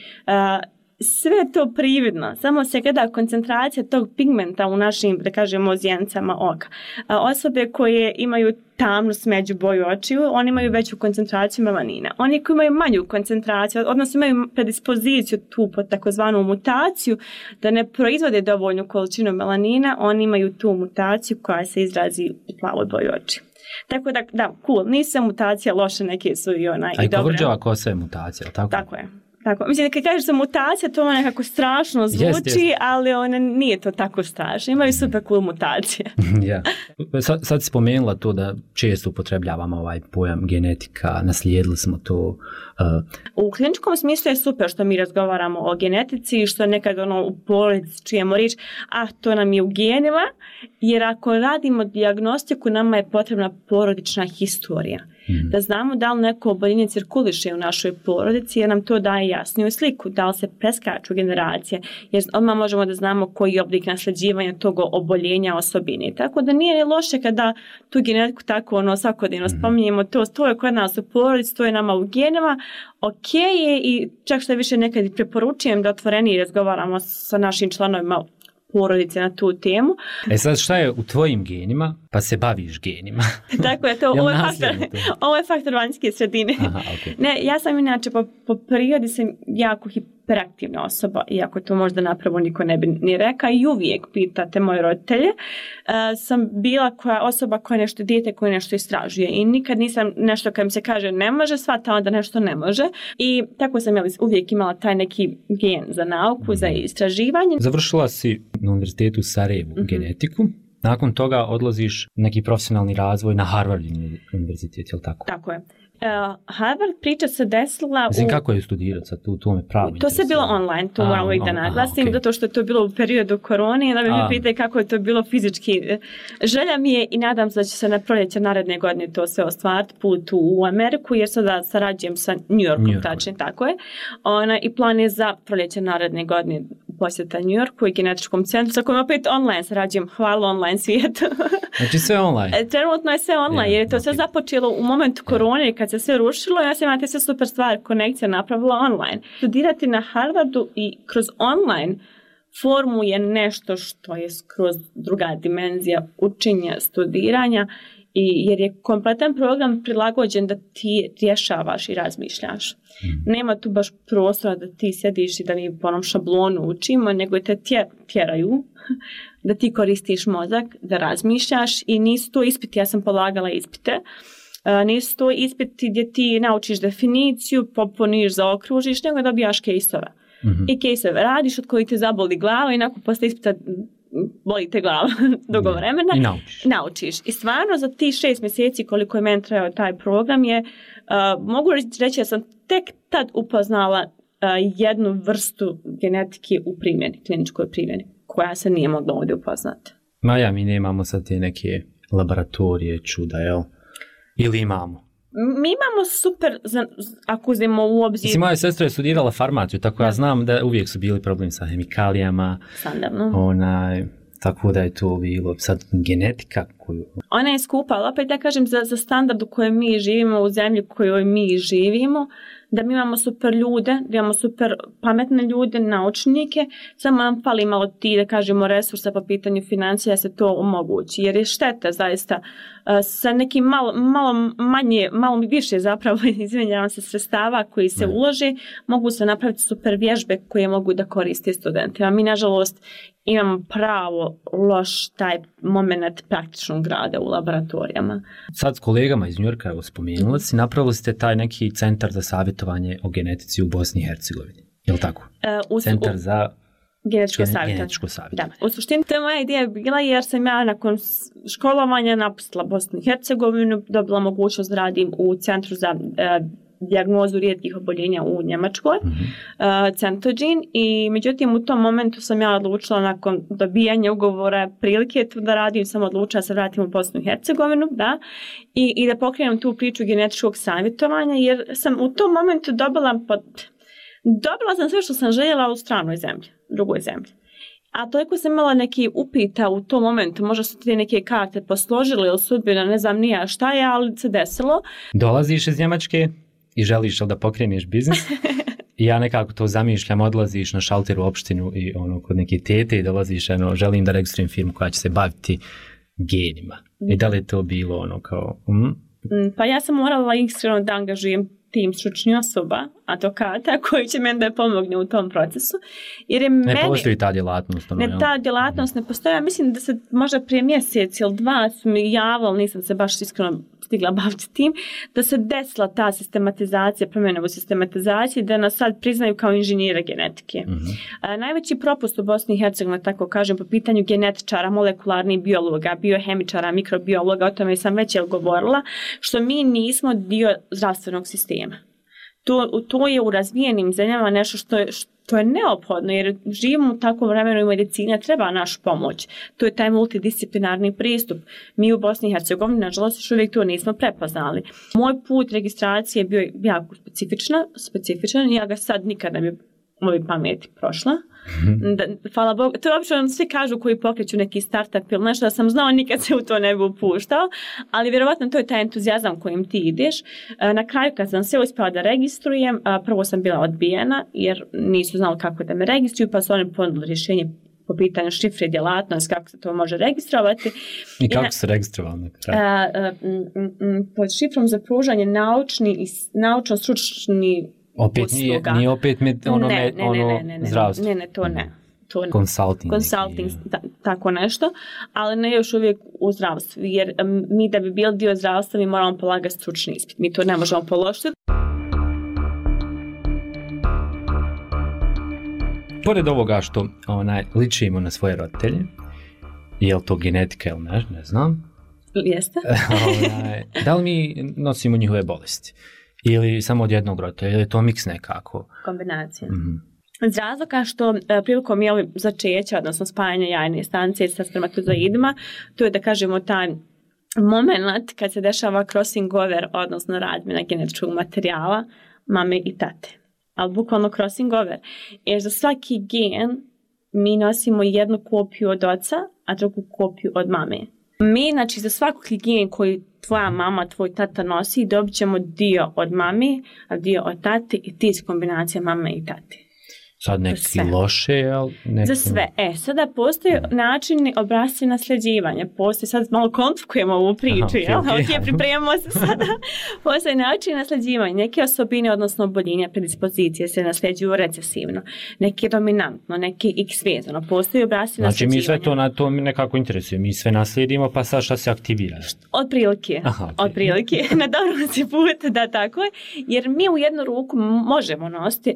Sve to prividno, samo se gleda koncentracija tog pigmenta u našim, da kažemo, zjencama oka. Osobe koje imaju tamnu smeđu boju očiju, oni imaju veću koncentraciju melanina. Oni koji imaju manju koncentraciju, odnosno imaju predispoziciju tu po takozvanu mutaciju, da ne proizvode dovoljnu količinu melanina, oni imaju tu mutaciju koja se izrazi u plavoj boji očiju. Tako da, cool, nisu mutacija loše, neke su i onaj i dobre. A i kovrđava kosa je mutacija, tako? Tako je. Tako. Mislim, kad kažeš da mutacija, to nekako strašno zvuči, yes. Ali ona nije to tako strašno. Imaju super cool mutacije. Ja. Sad si spomenula to da često upotrebljavamo ovaj pojam genetika, naslijedili smo to. U kliničkom smislu je super što mi razgovaramo o genetici, što nekad u porodici čujemo riječ, to nam je u genima, jer ako radimo dijagnostiku, nama je potrebna porodična historija. Da znamo da li neko oboljenje cirkuliše u našoj porodici, jer nam to daje jasniju sliku, da li se preskaču generacije, jer odmah možemo da znamo koji je oblik nasljeđivanja tog oboljenja osobine. Tako da nije loše kada tu genetiku tako svakodnevno spominjemo, to je kod nas u porodici, to je nama u genima, ok je i čak što više nekad i preporučujem da otvorenije razgovaramo sa našim članovima porodice na tu temu. Sad šta je u tvojim genima, pa se baviš genima? Tako je, ovo je faktor vanjske sredine. Aha, okay. Ne, ja sam inače po prirodi sam jako hiperaktivna osoba, iako to možda napravo niko ne bi ni rekao, i uvijek pitate moje roditelje, sam bila osoba koja nešto dijete, koja nešto istražuje i nikad nisam nešto kad mi se kaže ne može, shvatala da nešto ne može i tako sam uvijek imala taj neki gen za nauku, za istraživanje. Završila si na Univerzitetu u Sarajevu genetiku. Nakon toga odlaziš neki profesionalni razvoj na Harvard univerzitet, je li tako? Tako je. Harvard priča se desila kako je studirati sad to me pravo to se bilo online, to moram uvijek da naglasim, okay. Zato što je to bilo u periodu korone i da bi mi pitali kako je to bilo fizički. Želja mi je i nadam se da će se na proljeće naredne godine to sve ostvariti put u Ameriku, jer sada sarađujem sa New Yorkom, tačno tako je. I plan je za proljeće naredne godine posjeta New Yorku i genetičkom centru, sa kojim opet online sarađujem, hvala online svijetu. Znači sve online? Trenutno je sve online, jer je to sve započelo u momentu korone, kad se sve rušilo, ja sam imala te sve super stvari, konekcija napravila online. Studirati na Harvardu i kroz online formu je nešto što je skroz druga dimenzija učenja, studiranja, jer je kompletan program prilagođen da ti rješavaš i razmišljaš. Nema tu baš prostora da ti sjediš i da mi po onom šablonu učimo, nego te tjeraju da ti koristiš mozak, da razmišljaš i nisu to ispiti, ja sam polagala ispite, nisu to ispiti gdje ti naučiš definiciju, popuniš, zaokružiš, nego dobijaš kejsove. I kejsove radiš od kojih te zaboli glava i nakon posle ispita boli te glava dugo vremena. I naučiš. I stvarno za ti 6 mjeseci koliko je meni trajao taj program je, mogu reći da sam tek tad upoznala jednu vrstu genetike u primjeni, kliničkoj primjeni, koja se nije mogla ovdje upoznati. Maja, mi nemamo sad te neke laboratorije, čuda, jel? Ili imamo? Mi imamo super, ako uzmemo u obzir... Mislim, moja sestra je studirala farmaciju, tako ja znam da uvijek su bili problemi sa hemikalijama. Standardno. Tako da je to bilo. Sad genetika koju... Ona je skupa, ali opet da kažem za standard u kojem mi živimo, u zemlji u kojoj mi živimo, da mi imamo super ljude, da imamo super pametne ljude, naučnike, samo nam fali malo ti, da kažemo, resursa po pitanju financija, se to omogući, jer je šteta zaista sa nekim malo više zapravo, izvinjavam se, sredstava koji se ulože, mogu se napraviti super vježbe koje mogu da koriste studentima. Mi, nažalost, imamo pravo loš taj moment praktičnog rada u laboratorijama. Sad s kolegama iz Njujorka, evo spomenula si, napravili ste taj neki centar za savjetovanje o genetici u Bosni i Hercegovini. Je li tako? Centar za genetičko savjetovanje. Da. U suštini to je moja ideja bila jer sam ja nakon školovanja napustila Bosnu i Hercegovinu, dobila mogućnost da radim u centru za dijagnozu rijetkih oboljenja u Njemačkoj, Centogene, i međutim u tom momentu sam ja odlučila nakon dobijanja ugovora prilike tu da radim, sam odlučila da se vratim u Bosnu i Hercegovinu, da, i da pokrenem tu priču genetičkog savjetovanja, jer sam u tom momentu dobila sam sve što sam željela u stranoj zemlji, drugoj zemlji. A toliko sam imala neki upita u tom momentu, možda su te neke karte posložile ili sudbina, ne znam nija šta je, ali se desilo. Dolaziš iz Njemačke i želiš da pokreneš biznis. I ja nekako to zamišljam, odlaziš na šalter u opštinu i kod neke tete i dolaziš, želim da registrujem firmu koja će se baviti genima. I da li je to bilo kao... Pa ja sam morala iskreno da angažujem tim stručnih osoba, advokata, koji će meni da pomogne u tom procesu. Jer je ne postoji ta djelatnost. Ta djelatnost ne postoji. Ja mislim da se možda prije mjesec ili 2 su mi javili, nisam se baš iskreno stigla baviti tim, da se desila ta sistematizacija, promjena u sistematizaciji, da nas sad priznaju kao inženjere genetike. Najveći propust u Bosni i Hercegovini, tako kažem, po pitanju genetičara, molekularnih biologa, biohemičara, mikrobiologa, o tome sam već govorila, što mi nismo dio zdravstvenog sistema. To je u razvijenim zemljama nešto što je neophodno, jer živimo u takvom vremenu i medicina treba našu pomoć. To je taj multidisciplinarni pristup. Mi u Bosni i Hercegovini, nažalost, još uvijek to nismo prepoznali. Moj put registracije je bio jako specifičan, ja ga sad nikad ne bi moji pameti prošla. Hvala Bogu, to je uopće svi kažu koji pokreću neki startup ili nešto, da sam znao, nikad se u to ne bi upuštao, ali vjerovatno to je taj entuzijazam kojim ti ideš. Na kraju kad sam se uspjela da registrujem, prvo sam bila odbijena jer nisu znali kako da me registruju, pa su oni ponudili rješenje po pitanju šifre djelatnost, kako se to može registrovati. I kako se registrovali na kraju? Pod šifrom za pružanje naučno-stručni opet usluga. Nije opet zdravstvo. Ne, to ne. Consulting, tako nešto, ali ne još uvijek u zdravstvu, jer mi da bi bili dio zdravstva mi moramo polagati stručni ispit. Mi to ne možemo položiti. Pored ovoga što ličimo na svoje roditelje, je li to genetika ili ne znam. Jeste. Da li mi nosimo njihove bolesti? Ili samo od jednog roditelja, ili je to miks nekako? Kombinacija. Iz razloga što prilikom začeća, odnosno spajanja jajne stanice sa spermatozoidima, to je da kažemo taj moment kad se dešava crossing over, odnosno razmjena genetičkog materijala mame i tate. Ali bukvalno crossing over. Jer za svaki gen mi nosimo jednu kopiju od oca, a drugu kopiju od mame. Mi, znači, za svaki gen koji tvoja mama, tvoj tata nosi, dobit ćemo dio od mame, a dio od tate i ti su kombinacija mame i tate. Sad neki loše, ali neki... Za sve. Sada postoje načini obrasci nasljeđivanja. Postoje, sad malo komplikujemo ovu priču, okay. Pripremamo se sada. Postoje načini nasljeđivanja. Neke osobine, odnosno oboljenja, predispozicije se nasljeđuju recesivno. Neke dominantno, neke X vezano. Postoje obrasci nasljeđivanja. Znači mi sve to na to nekako interesuje. Mi sve naslijedimo, pa sad šta se aktivira? Otprilike. Otprilike. Na dobrom si put, da tako je. Jer mi u jednu ruku možemo nositi...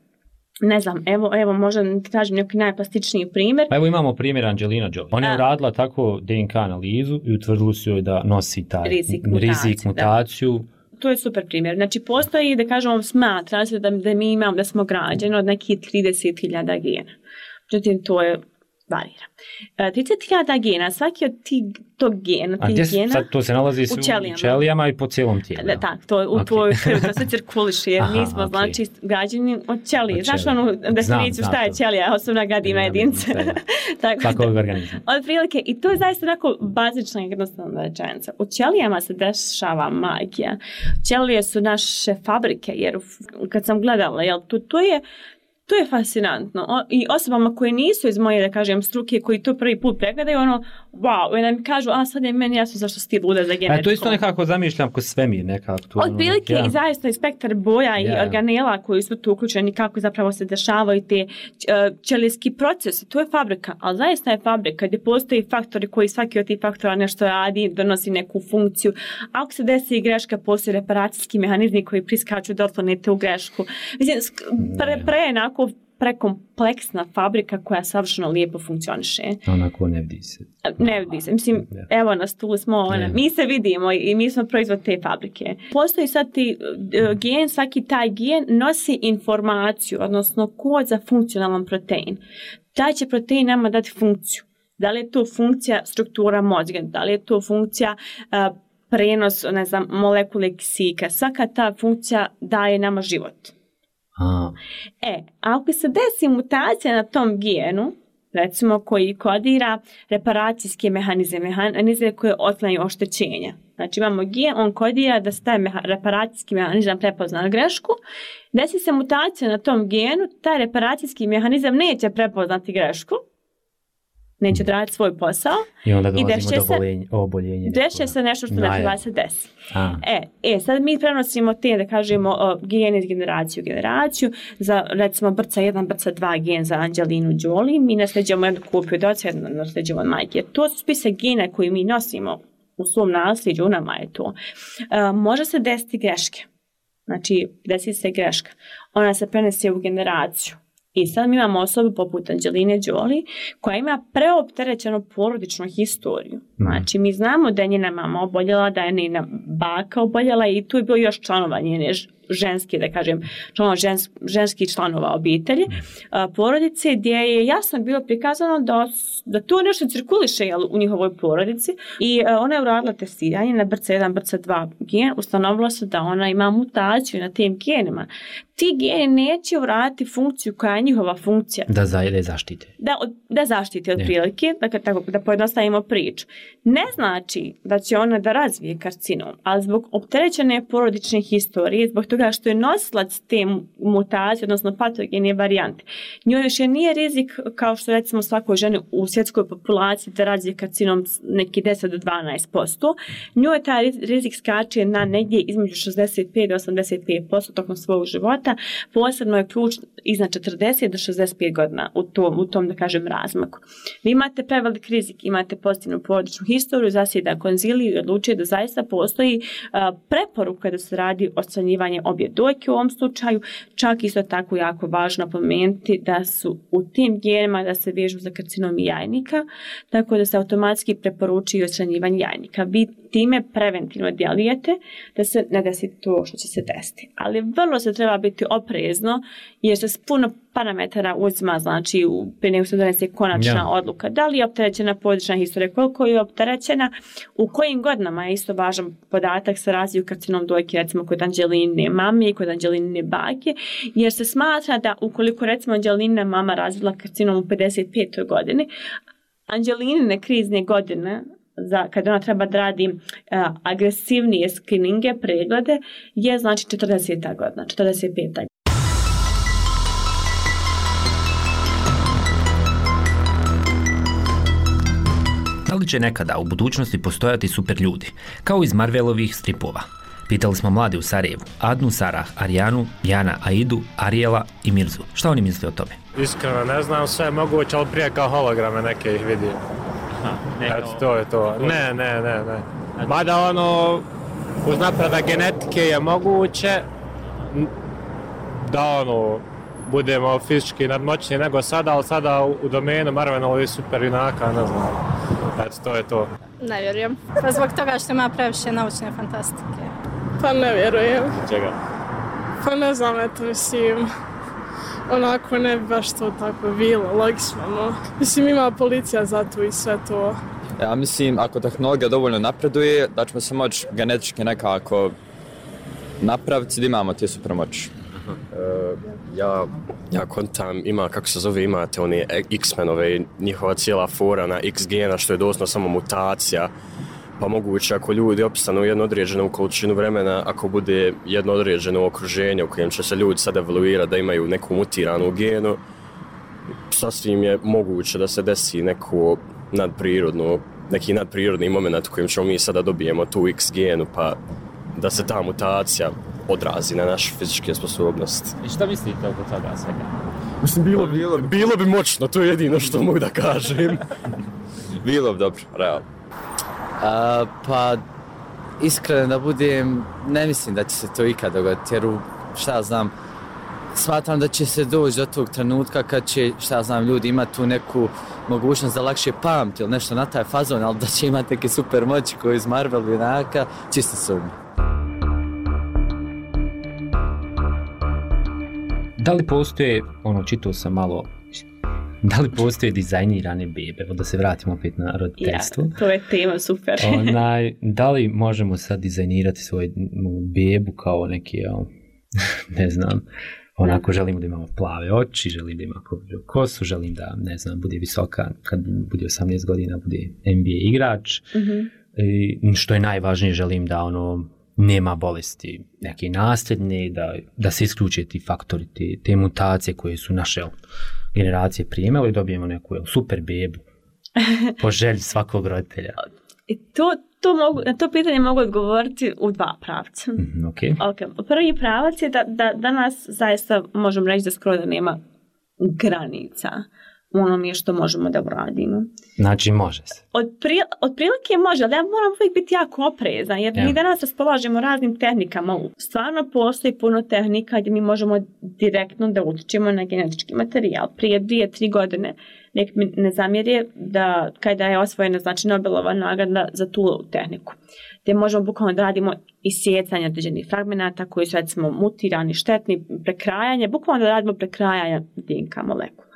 Ne znam, evo možda ti kažem neki najplastičniji primjer. Evo imamo primjer Angelina Jolie. Ona je radila tako DNK analizu i utvrdili su joj da nosi taj rizik, mutaciju. To je super primjer. Znači postoji, da kažemo, smatra se da mi imamo, da smo građeni od nekih 30.000 gena. Međutim, to je varira. 30.000 gena, svaki od tog gena, sad to se nalazi u ćelijama i po cijelom tijelu. Tak, to u tvojoj krvi, to se cirkuliše, jer mi smo, znači, građani od ćelije. Znaš onu definiciju šta je ćelija, osobna gadima jedince. Tako organizam. Od prilike, i to je zaista onako bazična i jednostavna rečenica. U ćelijama se dešava magija. Ćelije su naše fabrike, jer kad sam gledala, to je fascinantno. I osobama koje nisu iz moje, da kažem, struke, koji to prvi put pregledaju, wow, i da mi kažu, sad je meni jasno zašto si ti luda za genetiku. To isto nekako zamišljam ko svemir nekako. Od prilike i zaista i spektar boja i organela koji su tu uključeni, kako zapravo se dešavaju te ćelijski procesi. To je fabrika, ali zaista je fabrika gdje postoji faktori koji svaki od tih faktora nešto radi, donosi neku funkciju. Ako se desi greška, postoji reparacijski mehanizmi koji priskaču da otklonite u grešku. Mislim, prekompleksna fabrika koja savršeno lijepo funkcioniše. Onako ne vidi se. Ne vidi se. Mislim, evo na stulu smo, mi se vidimo i mi smo proizvod te fabrike. Postoji sad ti gen, svaki taj gen nosi informaciju, odnosno kod za funkcionalan protein. Taj će protein nama dati funkciju. Da li je to funkcija struktura mozga, da li je to funkcija prenos, ne znam, molekule kisika. Svaka ta funkcija daje nama život. Ako se desi mutacija na tom genu, recimo koji kodira reparacijske mehanizme koje otklanjaju oštećenja. Znači imamo gen, on kodira da se taj reparacijski mehanizam prepozna grešku. Desi se mutacija na tom genu, taj reparacijski mehanizam neće prepoznati grešku neće odraditi svoj posao. I onda dolazimo do oboljenja. Desit se nešto što ne treba se desi. Sad mi prenosimo te, da kažemo, gene iz generaciju u generaciju. Za, recimo, brca 1, brca 2 gen za Angelinu Jolie. Mi nasljeđujemo jednu kopiju od oca, jednu nasljeđujemo od majke. To su spisak gena koji mi nosimo u svom nasljeđu, u nama je to. Može se desiti greške. Znači, desi se greška. Ona se prenese u generaciju. I sad mi imamo osobu poput Angeline Jolie koja ima preopterećenu porodičnu historiju. Znači, mi znamo da je njena mama oboljela, da je njena baka oboljela i tu je bio još članova njene ženski, da kažem, ženskih članova obitelji, porodice, gdje je jasno bilo prikazano da to nešto cirkuliše u njihovoj porodici i ona je uradila testiranje na BRCA1, BRCA2 gen, ustanovilo se da ona ima mutaciju na tim genima. Ti geni neće uraditi funkciju koja je njihova funkcija. Da zaštite. Da zaštite od prilike, da pojednostavimo priču. Ne znači da će ona da razvije karcinom, ali zbog opterećene porodične historije, zbog toga što je nosilac te mutacije, odnosno patogene varijante, njoj još nije rizik kao što recimo svakoj ženi u svjetskoj populaciji da razvije karcinom neki 10 do 12%. Njoj taj rizik skače na negdje između 65 do 85% tokom svog života. Posebno je ključ iznad 40 do 65 godina u tom, da kažem, razmaku. Vi imate prevelik rizik, imate pozitivnu porodičnu historiju, zasjeda konziliju i odlučuje da zaista postoji preporuka da se radi odstranjivanje obje dojke u ovom slučaju. Čak isto tako jako važno napomenuti da su u tim genima da se vežu za karcinom jajnika, tako da se automatski preporučuje odstranjivanje jajnika. Vi time preventivno djelujete da se ne desi to što će se desiti. Ali vrlo se treba biti oprezno jer se puno parametara uzima, znači prije nego se donese konačna odluka. Da li je opterećena porodična historija, koliko je opterećena, u kojim godinama je isto važan podatak sa razviju karcinom dojke, recimo kod Angeline mame i kod Angeline bake, jer se smatra da ukoliko recimo Angelina mama razvila karcinom u 55. godini, Angeline krizne godine kada ona treba da radi agresivnije screeninge, preglede, je znači 40. godina, 45. Da li će nekada u budućnosti postojati super ljudi, kao iz Marvelovih stripova? Pitali smo mlade u Sarajevu, Adnu, Sarah, Arijanu, Jana, Aidu, Arijela i Mirzu. Šta oni misle o tome? Iskreno ne znam, sve je moguće, ali prije kao holograme neke ih vidim. Eto, to je to. Ne. Mada ono, uz napredak genetike je moguće da ono, budemo fizički nadmoćniji nego sada, ali sada u domenu Marvelovih super junaka, ne znam. Eto, to je to. Ne vjerujem. Pa zbog toga što ima previše naučne fantastike. Pa ne vjerujem. Čega? Pa ne znam, eto, mislim, onako ne bi baš to tako bilo, logično, no. Mislim, ima policija za to i sve to. Ja mislim, ako tehnologija dovoljno napreduje, da ćemo se moći genetički nekako napraviti da imamo te supermoći. Ja kontam, kako se zove, imate oni X-menove, njihova cijela fora na X gena, što je doslovno samo mutacija. Pa moguće ako ljudi opstanu jednu određenu količinu vremena, ako bude jedno određeno okruženje u kojem će se ljudi sad evoluirati da imaju neku mutiranu genu, sasvim je moguće da se desi neki nadprirodni moment u kojem ćemo mi sada dobijemo tu X genu, pa da se ta mutacija odrazi na naše fizičke sposobnosti. I šta mislite oko toga svega? Mislim, bilo bi moćno, to je jedino što mogu da kažem. Bilo bi dobro, realno. Pa, iskreno da budem, ne mislim da će se to ikad dogoditi, jer šta znam, smatram da će se doći do tog trenutka kad će, šta znam, ljudi imati tu neku mogućnost da lakše pamti ili nešto na taj fazon, ali da će imati neke super moći koji iz Marvel junaka, čisto sumnje. Da li postoje, čitao sam malo, da li postoje dizajnirane bebe? Da se vratimo opet na roditeljstvo. Ja, to je tema, super. Da li možemo sad dizajnirati svoju bebu kao neki, ne znam, onako želimo da imamo plave oči, želim da ima kosu, želim da, ne znam, bude visoka, kad bude 18 godina, bude NBA igrač. Što je najvažnije, želim da nema bolesti neke nasljedne, da se isključe ti faktori, te mutacije koje su naše generacije prijemale i dobijemo neku super bebu Po želji svakog roditelja. Na to pitanje mogu odgovoriti u dva pravca. Okay. Prvi pravac je da danas zaista možemo reći da skoro da nema granica u onome što možemo da uradimo. Znači može se. Otprilike može, ali ja moram uvijek biti jako oprezan, jer mi danas raspolažemo raznim tehnikama. Stvarno postoji puno tehnika gdje mi možemo direktno da utičemo na genetički materijal. Prije 2-3 godine nek mi ne zamjeri da kada je osvojena znači Nobelova nagrada za tu tehniku, gdje možemo bukvalno da radimo isjecanje određenih fragmenata koji su recimo mutirani, štetni, prekrajanje, bukvalno da radimo prekrajanje DNK molekula.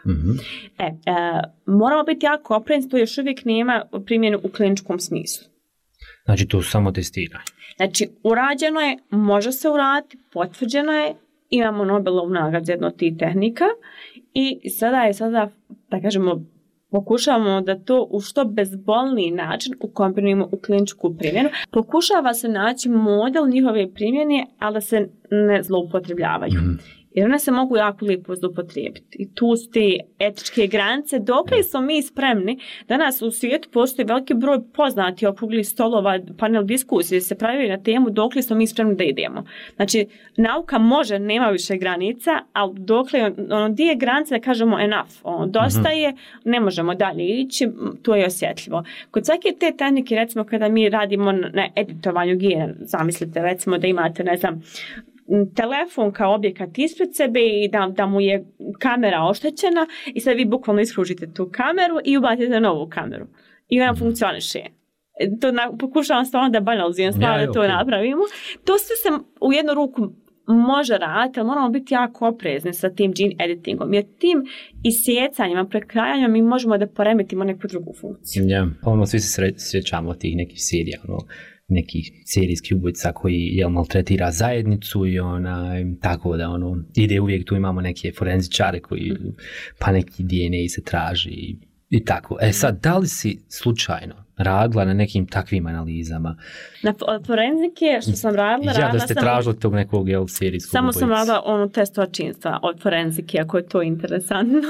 Moramo biti jako oprezni, to još uvijek nema primjenu u kliničkom smislu. Znači to samo testiranje. Znači urađeno je, može se uraditi, potvrđeno je, imamo Nobelovu nagradu za jednu od tih tehnika i sada da kažemo, pokušavamo da to u što bezbolniji način ukombinujemo u kliničku primjenu. Pokušava se naći model njihove primjene, ali da se ne zloupotrebljavaju. Jer one se mogu jako lijepo zloupotrijebiti. I tu su te etičke granice. Dokle smo mi spremni? Danas u svijetu postoji veliki broj poznati okruglih stolova, panel diskusije se pravi na temu dokle smo mi spremni da idemo. Znači, nauka može, nema više granica, ali dokle, gdje je granica da kažemo enough, dosta je, ne možemo dalje ići, to je osjetljivo. Kod svake te tehnike, recimo kada mi radimo na editovanju gena, zamislite recimo da imate, ne znam, telefon kao objekat ispred sebe i da mu je kamera oštećena i sad vi bukvalno iskružite tu kameru i ubacite novu kameru. I ona funkcioniše. Pokušavam stvarno da banalizujem stvar da to napravimo. To sve se u jednu ruku može raditi, ali moramo biti jako oprezni sa tim gene editingom. Jer tim isjecanjima, prekrajanjima mi možemo da poremetimo neku drugu funkciju. Svi se sjećamo tih nekih serija, nekih serijskih ubojica koji maltretira zajednicu i tako da ide uvijek, tu imamo neke forenzičare koji pa neki DNA se traži i tako. Sad, da li si slučajno radila na nekim takvim analizama? Na forenzike što sam radila... Da ste tražili tog nekog serijskog samo ubojica. Sam radila test očinstva od forenzike, ako je to interesantno.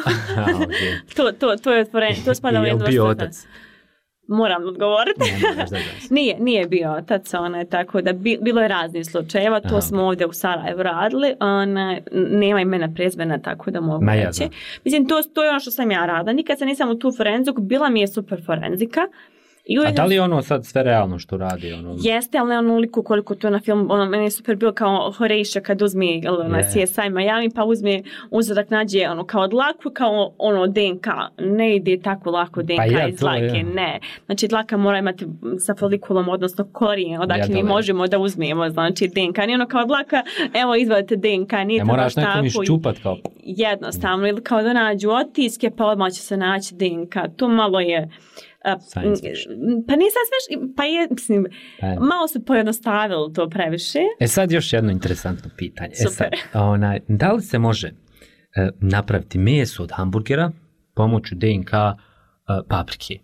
To je od forenzike. To spada u jednu bio otac? Moram odgovoriti. Nije bio otac, tako da bilo je raznih slučajeva, to smo ovdje u Sarajevu radili, nema imena prezmena, tako da mogu reći. Mislim, to je ono što sam ja radila. Nikad se nisam u tu forenziku, bila mi je super forenzika. A da li je sad sve realno što radi? Jeste, ali ne onoliko koliko to na filmu, meni je super bilo kao Horatio kad uzme na CSI Miami, pa uzme uzorak, nađe kao dlaku, kao DNK, ne ide tako lako DNK iz dlake, ne. Znači dlaka mora imati sa folikulom, odnosno korijen, odakle mi možemo da uzmemo, znači DNK, nije kao dlaka, evo izvadite DNK, nije to baš tako. Moraš nekom iščupat kao... Jednostavno, ili kao da nađu otiske, pa odmah će se naći DNK, to malo je... Pa nije sad smiješ, pa je, mislim, malo se pojednostavilo to previše. Sad još jedno interesantno pitanje. Super. Da li se može napraviti meso od hamburgera pomoću DNK paprike?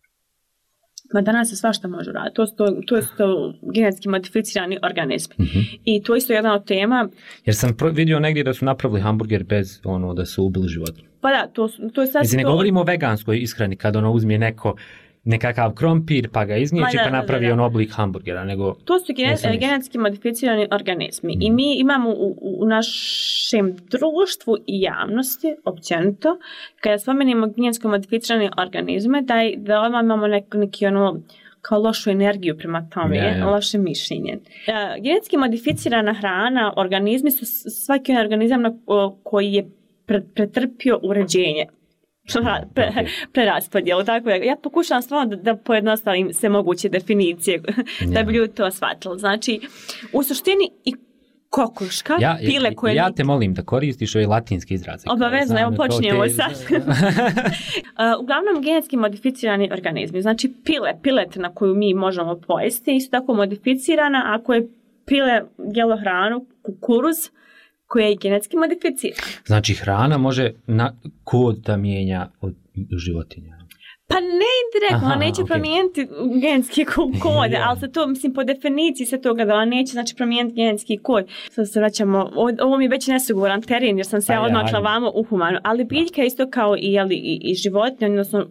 Ma danas se svašta može raditi. To su genetski modificirani organizmi. I to je isto jedna od tema. Jer sam vidio negdje da su napravili hamburger bez da su ubili životinju. Pa da, to je sad... Mislim, ne govorimo o veganskoj ishrani, kad uzme nekakav krompir, pa ga izniječi, pa napravi oblik hamburgera, nego... To su genetski modificirani organizmi. I mi imamo u našem društvu i javnosti, općenito, kada spomenemo genetski modificirane organizme, da odmah imamo neki kao lošu energiju prema tome, loše mišljenje. Genetski modificirana hrana, organizmi su svaki organizam koji je pretrpio uređenje. Preraspodjelu, tako je. Ja pokušavam stvarno da pojednostavim sve moguće definicije da bi ljudi to shvatili. Znači, u suštini i kokoška, pile koje... Ja te molim da koristiš ove latinske izraze. Obavezno, evo počinjemo sad. Uglavnom, genetski modificirani organizmi, znači piletina koju mi možemo pojesti, isto tako modificirana, ako je pile jelo hranu, kukuruz, koja je genetski modificirana. Znači hrana može kod da mijenja od životinja? Pa ne indirektno, neće promijeniti genetski kod, ali se to, mislim, po definiciji se toga da neće, znači promijeniti genetski kod. Sad se vraćamo, ovo mi je već nesiguran teren jer sam se odmakla vamo u humanu, ali biljka isto kao i životinja, odnosno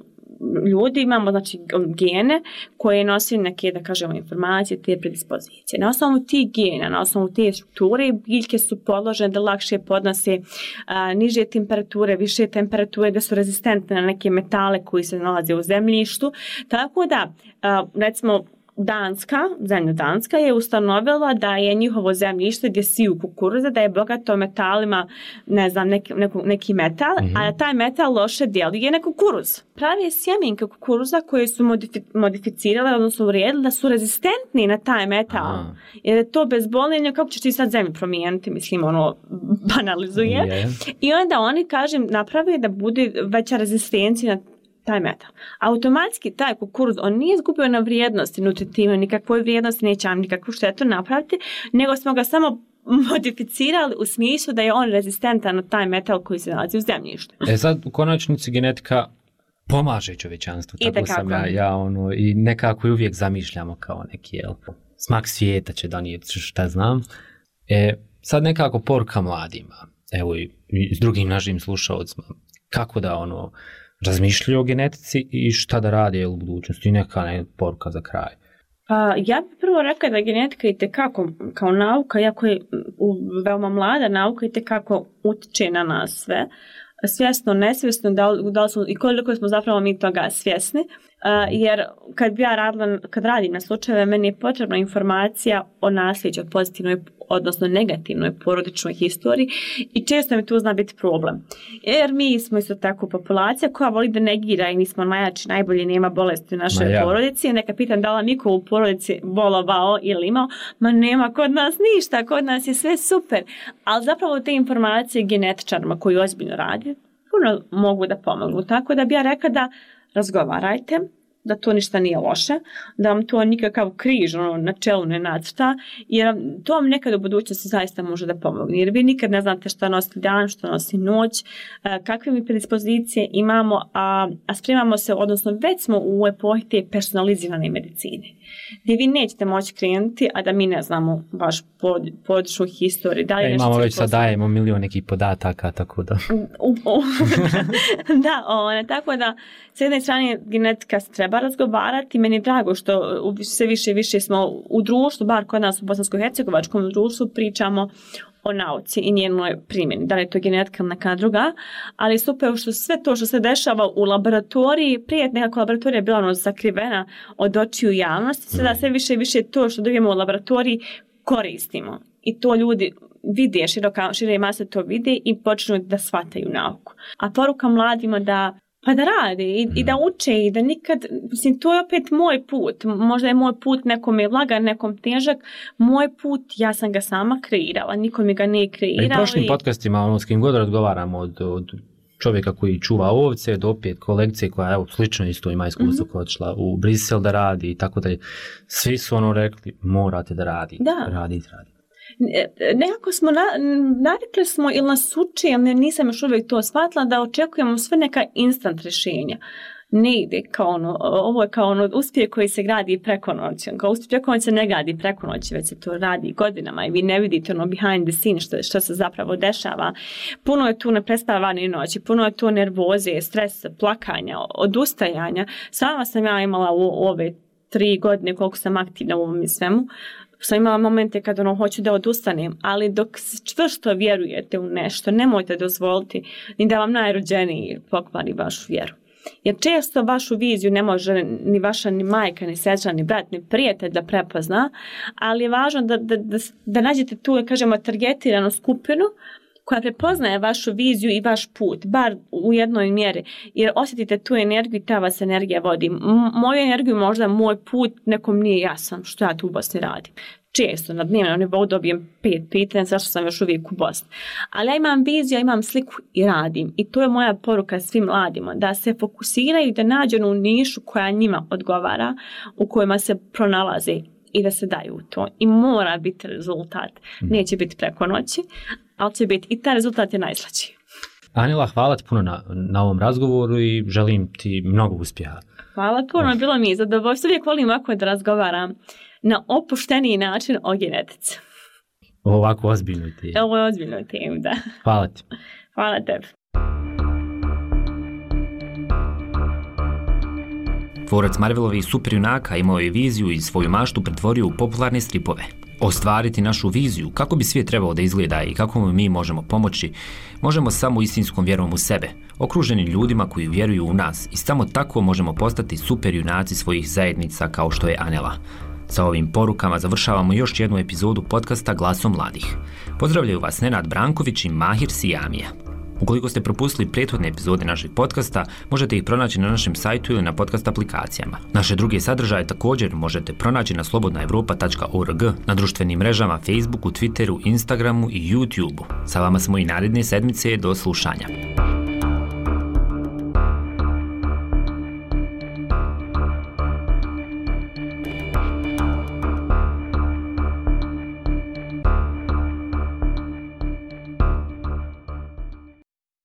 ljudi imamo znači gene koje nosi neke, da kažemo, informacije, te predispozicije. Na osnovu tih gena, na osnovu te strukture, biljke su podložene da lakše podnose niže temperature, više temperature, da su rezistentne na neke metale koji se nalaze u zemljištu. Tako da, recimo, zemlja Danska je ustanovila da je njihovo zemljište gdje siju kukuruza, da je bogato metalima, ne znam, neki metal, a da taj metal loše djeluje na kukuruz. Prave sjemenke kukuruza koje su modificirale, odnosno uredile da su rezistentni na taj metal. Jer je to bezbolnjenje, kako ćeš ti sad zemlju promijeniti, mislim, banalizuje. I onda oni, kažem, naprave da bude veća rezistencija na taj metal. Automatski taj kukuruz, on nije izgubio na vrijednosti nutritivno, nikakvoj vrijednosti, neće vam nikakvu štetu napraviti, nego smo ga samo modificirali u smislu da je on rezistentan na taj metal koji se nalazi u zemljištu. Sad u konačnici genetika pomaže čovječanstvu, tako sam i nekako uvijek zamišljamo kao neki smak svijeta će donijeti, šta znam. Sad nekako poruka mladima, evo i s drugim našim slušalcima, kako da razmišljaju o genetici i šta da rade u budućnosti, neka poruka za kraj. Ja bih prvo rekla da genetika itekako kao nauka, iako je veoma mlada nauka, itekako utiče na nas sve. Svjesno, nesvjesno, da li smo, i koliko smo zapravo mi toga svjesni, jer kad radim na slučajeve, meni je potrebna informacija o nasljeđu, o pozitivnoj, odnosno negativnoj porodičnoj historiji i često mi tu zna biti problem. Jer mi smo isto tako populacija koja voli da negira i nismo najjači, najbolji, nema bolesti u našoj porodici. Neka pitam da li niko u porodici bolovao ili imao, ma nema kod nas ništa, kod nas je sve super. Ali zapravo te informacije genetičarima koji ozbiljno radi, puno mogu da pomognu. Tako da bi ja rekla da razgovarajte, da to ništa nije loše, da vam to nikakav križ na čelu ne nacrta, jer to vam nekad u budućnosti zaista može da pomogne. Jer vi nikad ne znate šta nosi dan, šta nosi noć, kakve mi predispozicije imamo, a spremamo se, odnosno već smo u epohi te personalizirane medicine, gdje vi nećete moći krenuti, a da mi ne znamo vaš područnu historiju. Imamo već sad dajemo milion nekih podataka, tako da... tako da s jedne strane genetika se treba razgovarati. Meni je drago što sve više i više smo u društvu, bar kod nas u bosansko-hercegovačkom društvu, pričamo o nauci i njenoj primjeni. Da li je to genetika ili neka druga, ali super što sve to što se dešava u laboratoriji, prije nekako laboratorija je bila sakrivena od očiju javnosti, sada sve više i više to što dobijemo u laboratoriji koristimo. I to ljudi vide, šire mase to vide i počnu da shvataju nauku. A poruka mladima da rade i da uče i da nikad, mislim, to je opet moj put. Možda je moj put nekom je lagan, nekom težak. Moj put, ja sam ga sama kreirala, niko mi ga nije kreirao. I prošlim podcastima, s kim god razgovaramo, od čovjeka koji čuva ovce, do opet kolegice koja slično isto ima iskustvo koja otišla u Brisel da radi i tako dalje. Svi su rekli, morate da radite. Radite. Nekako smo navikli smo ili nas uči, ali nisam još uvijek to shvatila, da očekujemo sve neka instant rješenja. Ne ide kao ovo je kao uspjeh koji se gradi preko noći. Kao uspjeh preko noći se ne gradi preko noći, već se to radi godinama i vi ne vidite behind the scene što se zapravo dešava. Puno je tu neprespavane noći, puno je tu nervoze, stresa, plakanja, odustajanja. Sama sam ja imala u ove 3 godine koliko sam aktivna u ovom i svemu. Sam imala momente kad hoću da odustanem, ali dok čvrsto vjerujete u nešto, nemojte dozvoliti ni da vam najrođeniji pokvari vašu vjeru. Jer često vašu viziju ne može ni vaša, ni majka, ni sestra, ni brat, ni prijatelj da prepozna, ali je važno da nađete tu, kažemo, targetiranu skupinu koja prepoznaje vašu viziju i vaš put, bar u jednoj mjeri, jer osjetite tu energiju i ta vas energija vodi. Moju energiju, možda moj put nekom nije jasan što ja tu u Bosni radim. Često na dnevnom nivou dobijem 5 pitanja zašto sam još uvijek u Bosni. Ali ja imam viziju, ja imam sliku i radim. I to je moja poruka svim mladima, da se fokusiraju i da nađu u nišu koja njima odgovara, u kojima se pronalaze i da se daju u to. I mora biti rezultat. Neće biti preko noći, ali će biti i taj rezultat je najslađiji. Anila, hvala ti puno na ovom razgovoru i želim ti mnogo uspjeha. Hvala puno, bilo mi je zadovoljstvo. Uvijek volim ovako da razgovaram na opušteniji način o genetici. Ovako ozbiljno ti je. Ovo je ozbiljno temu, da. Hvala ti. Hvala tebi. Tvorac Marvelovih superjunaka imao je viziju i svoju maštu pretvorio u popularne stripove. Ostvariti našu viziju, kako bi svijet trebao da izgleda i kako mi možemo pomoći, možemo samo istinskom vjerom u sebe, okruženi ljudima koji vjeruju u nas i samo tako možemo postati superjunaci svojih zajednica kao što je Anela. Sa ovim porukama završavamo još jednu epizodu podcasta Glasom mladih. Pozdravljaju vas Nenad Branković i Mahir Sijamija. Ukoliko ste propustili prethodne epizode našeg podcasta, možete ih pronaći na našem sajtu ili na podcast aplikacijama. Naše druge sadržaje također možete pronaći na slobodnaevropa.org, na društvenim mrežama Facebooku, Twitteru, Instagramu i YouTubeu. Sa vama smo i naredne sedmice, do slušanja.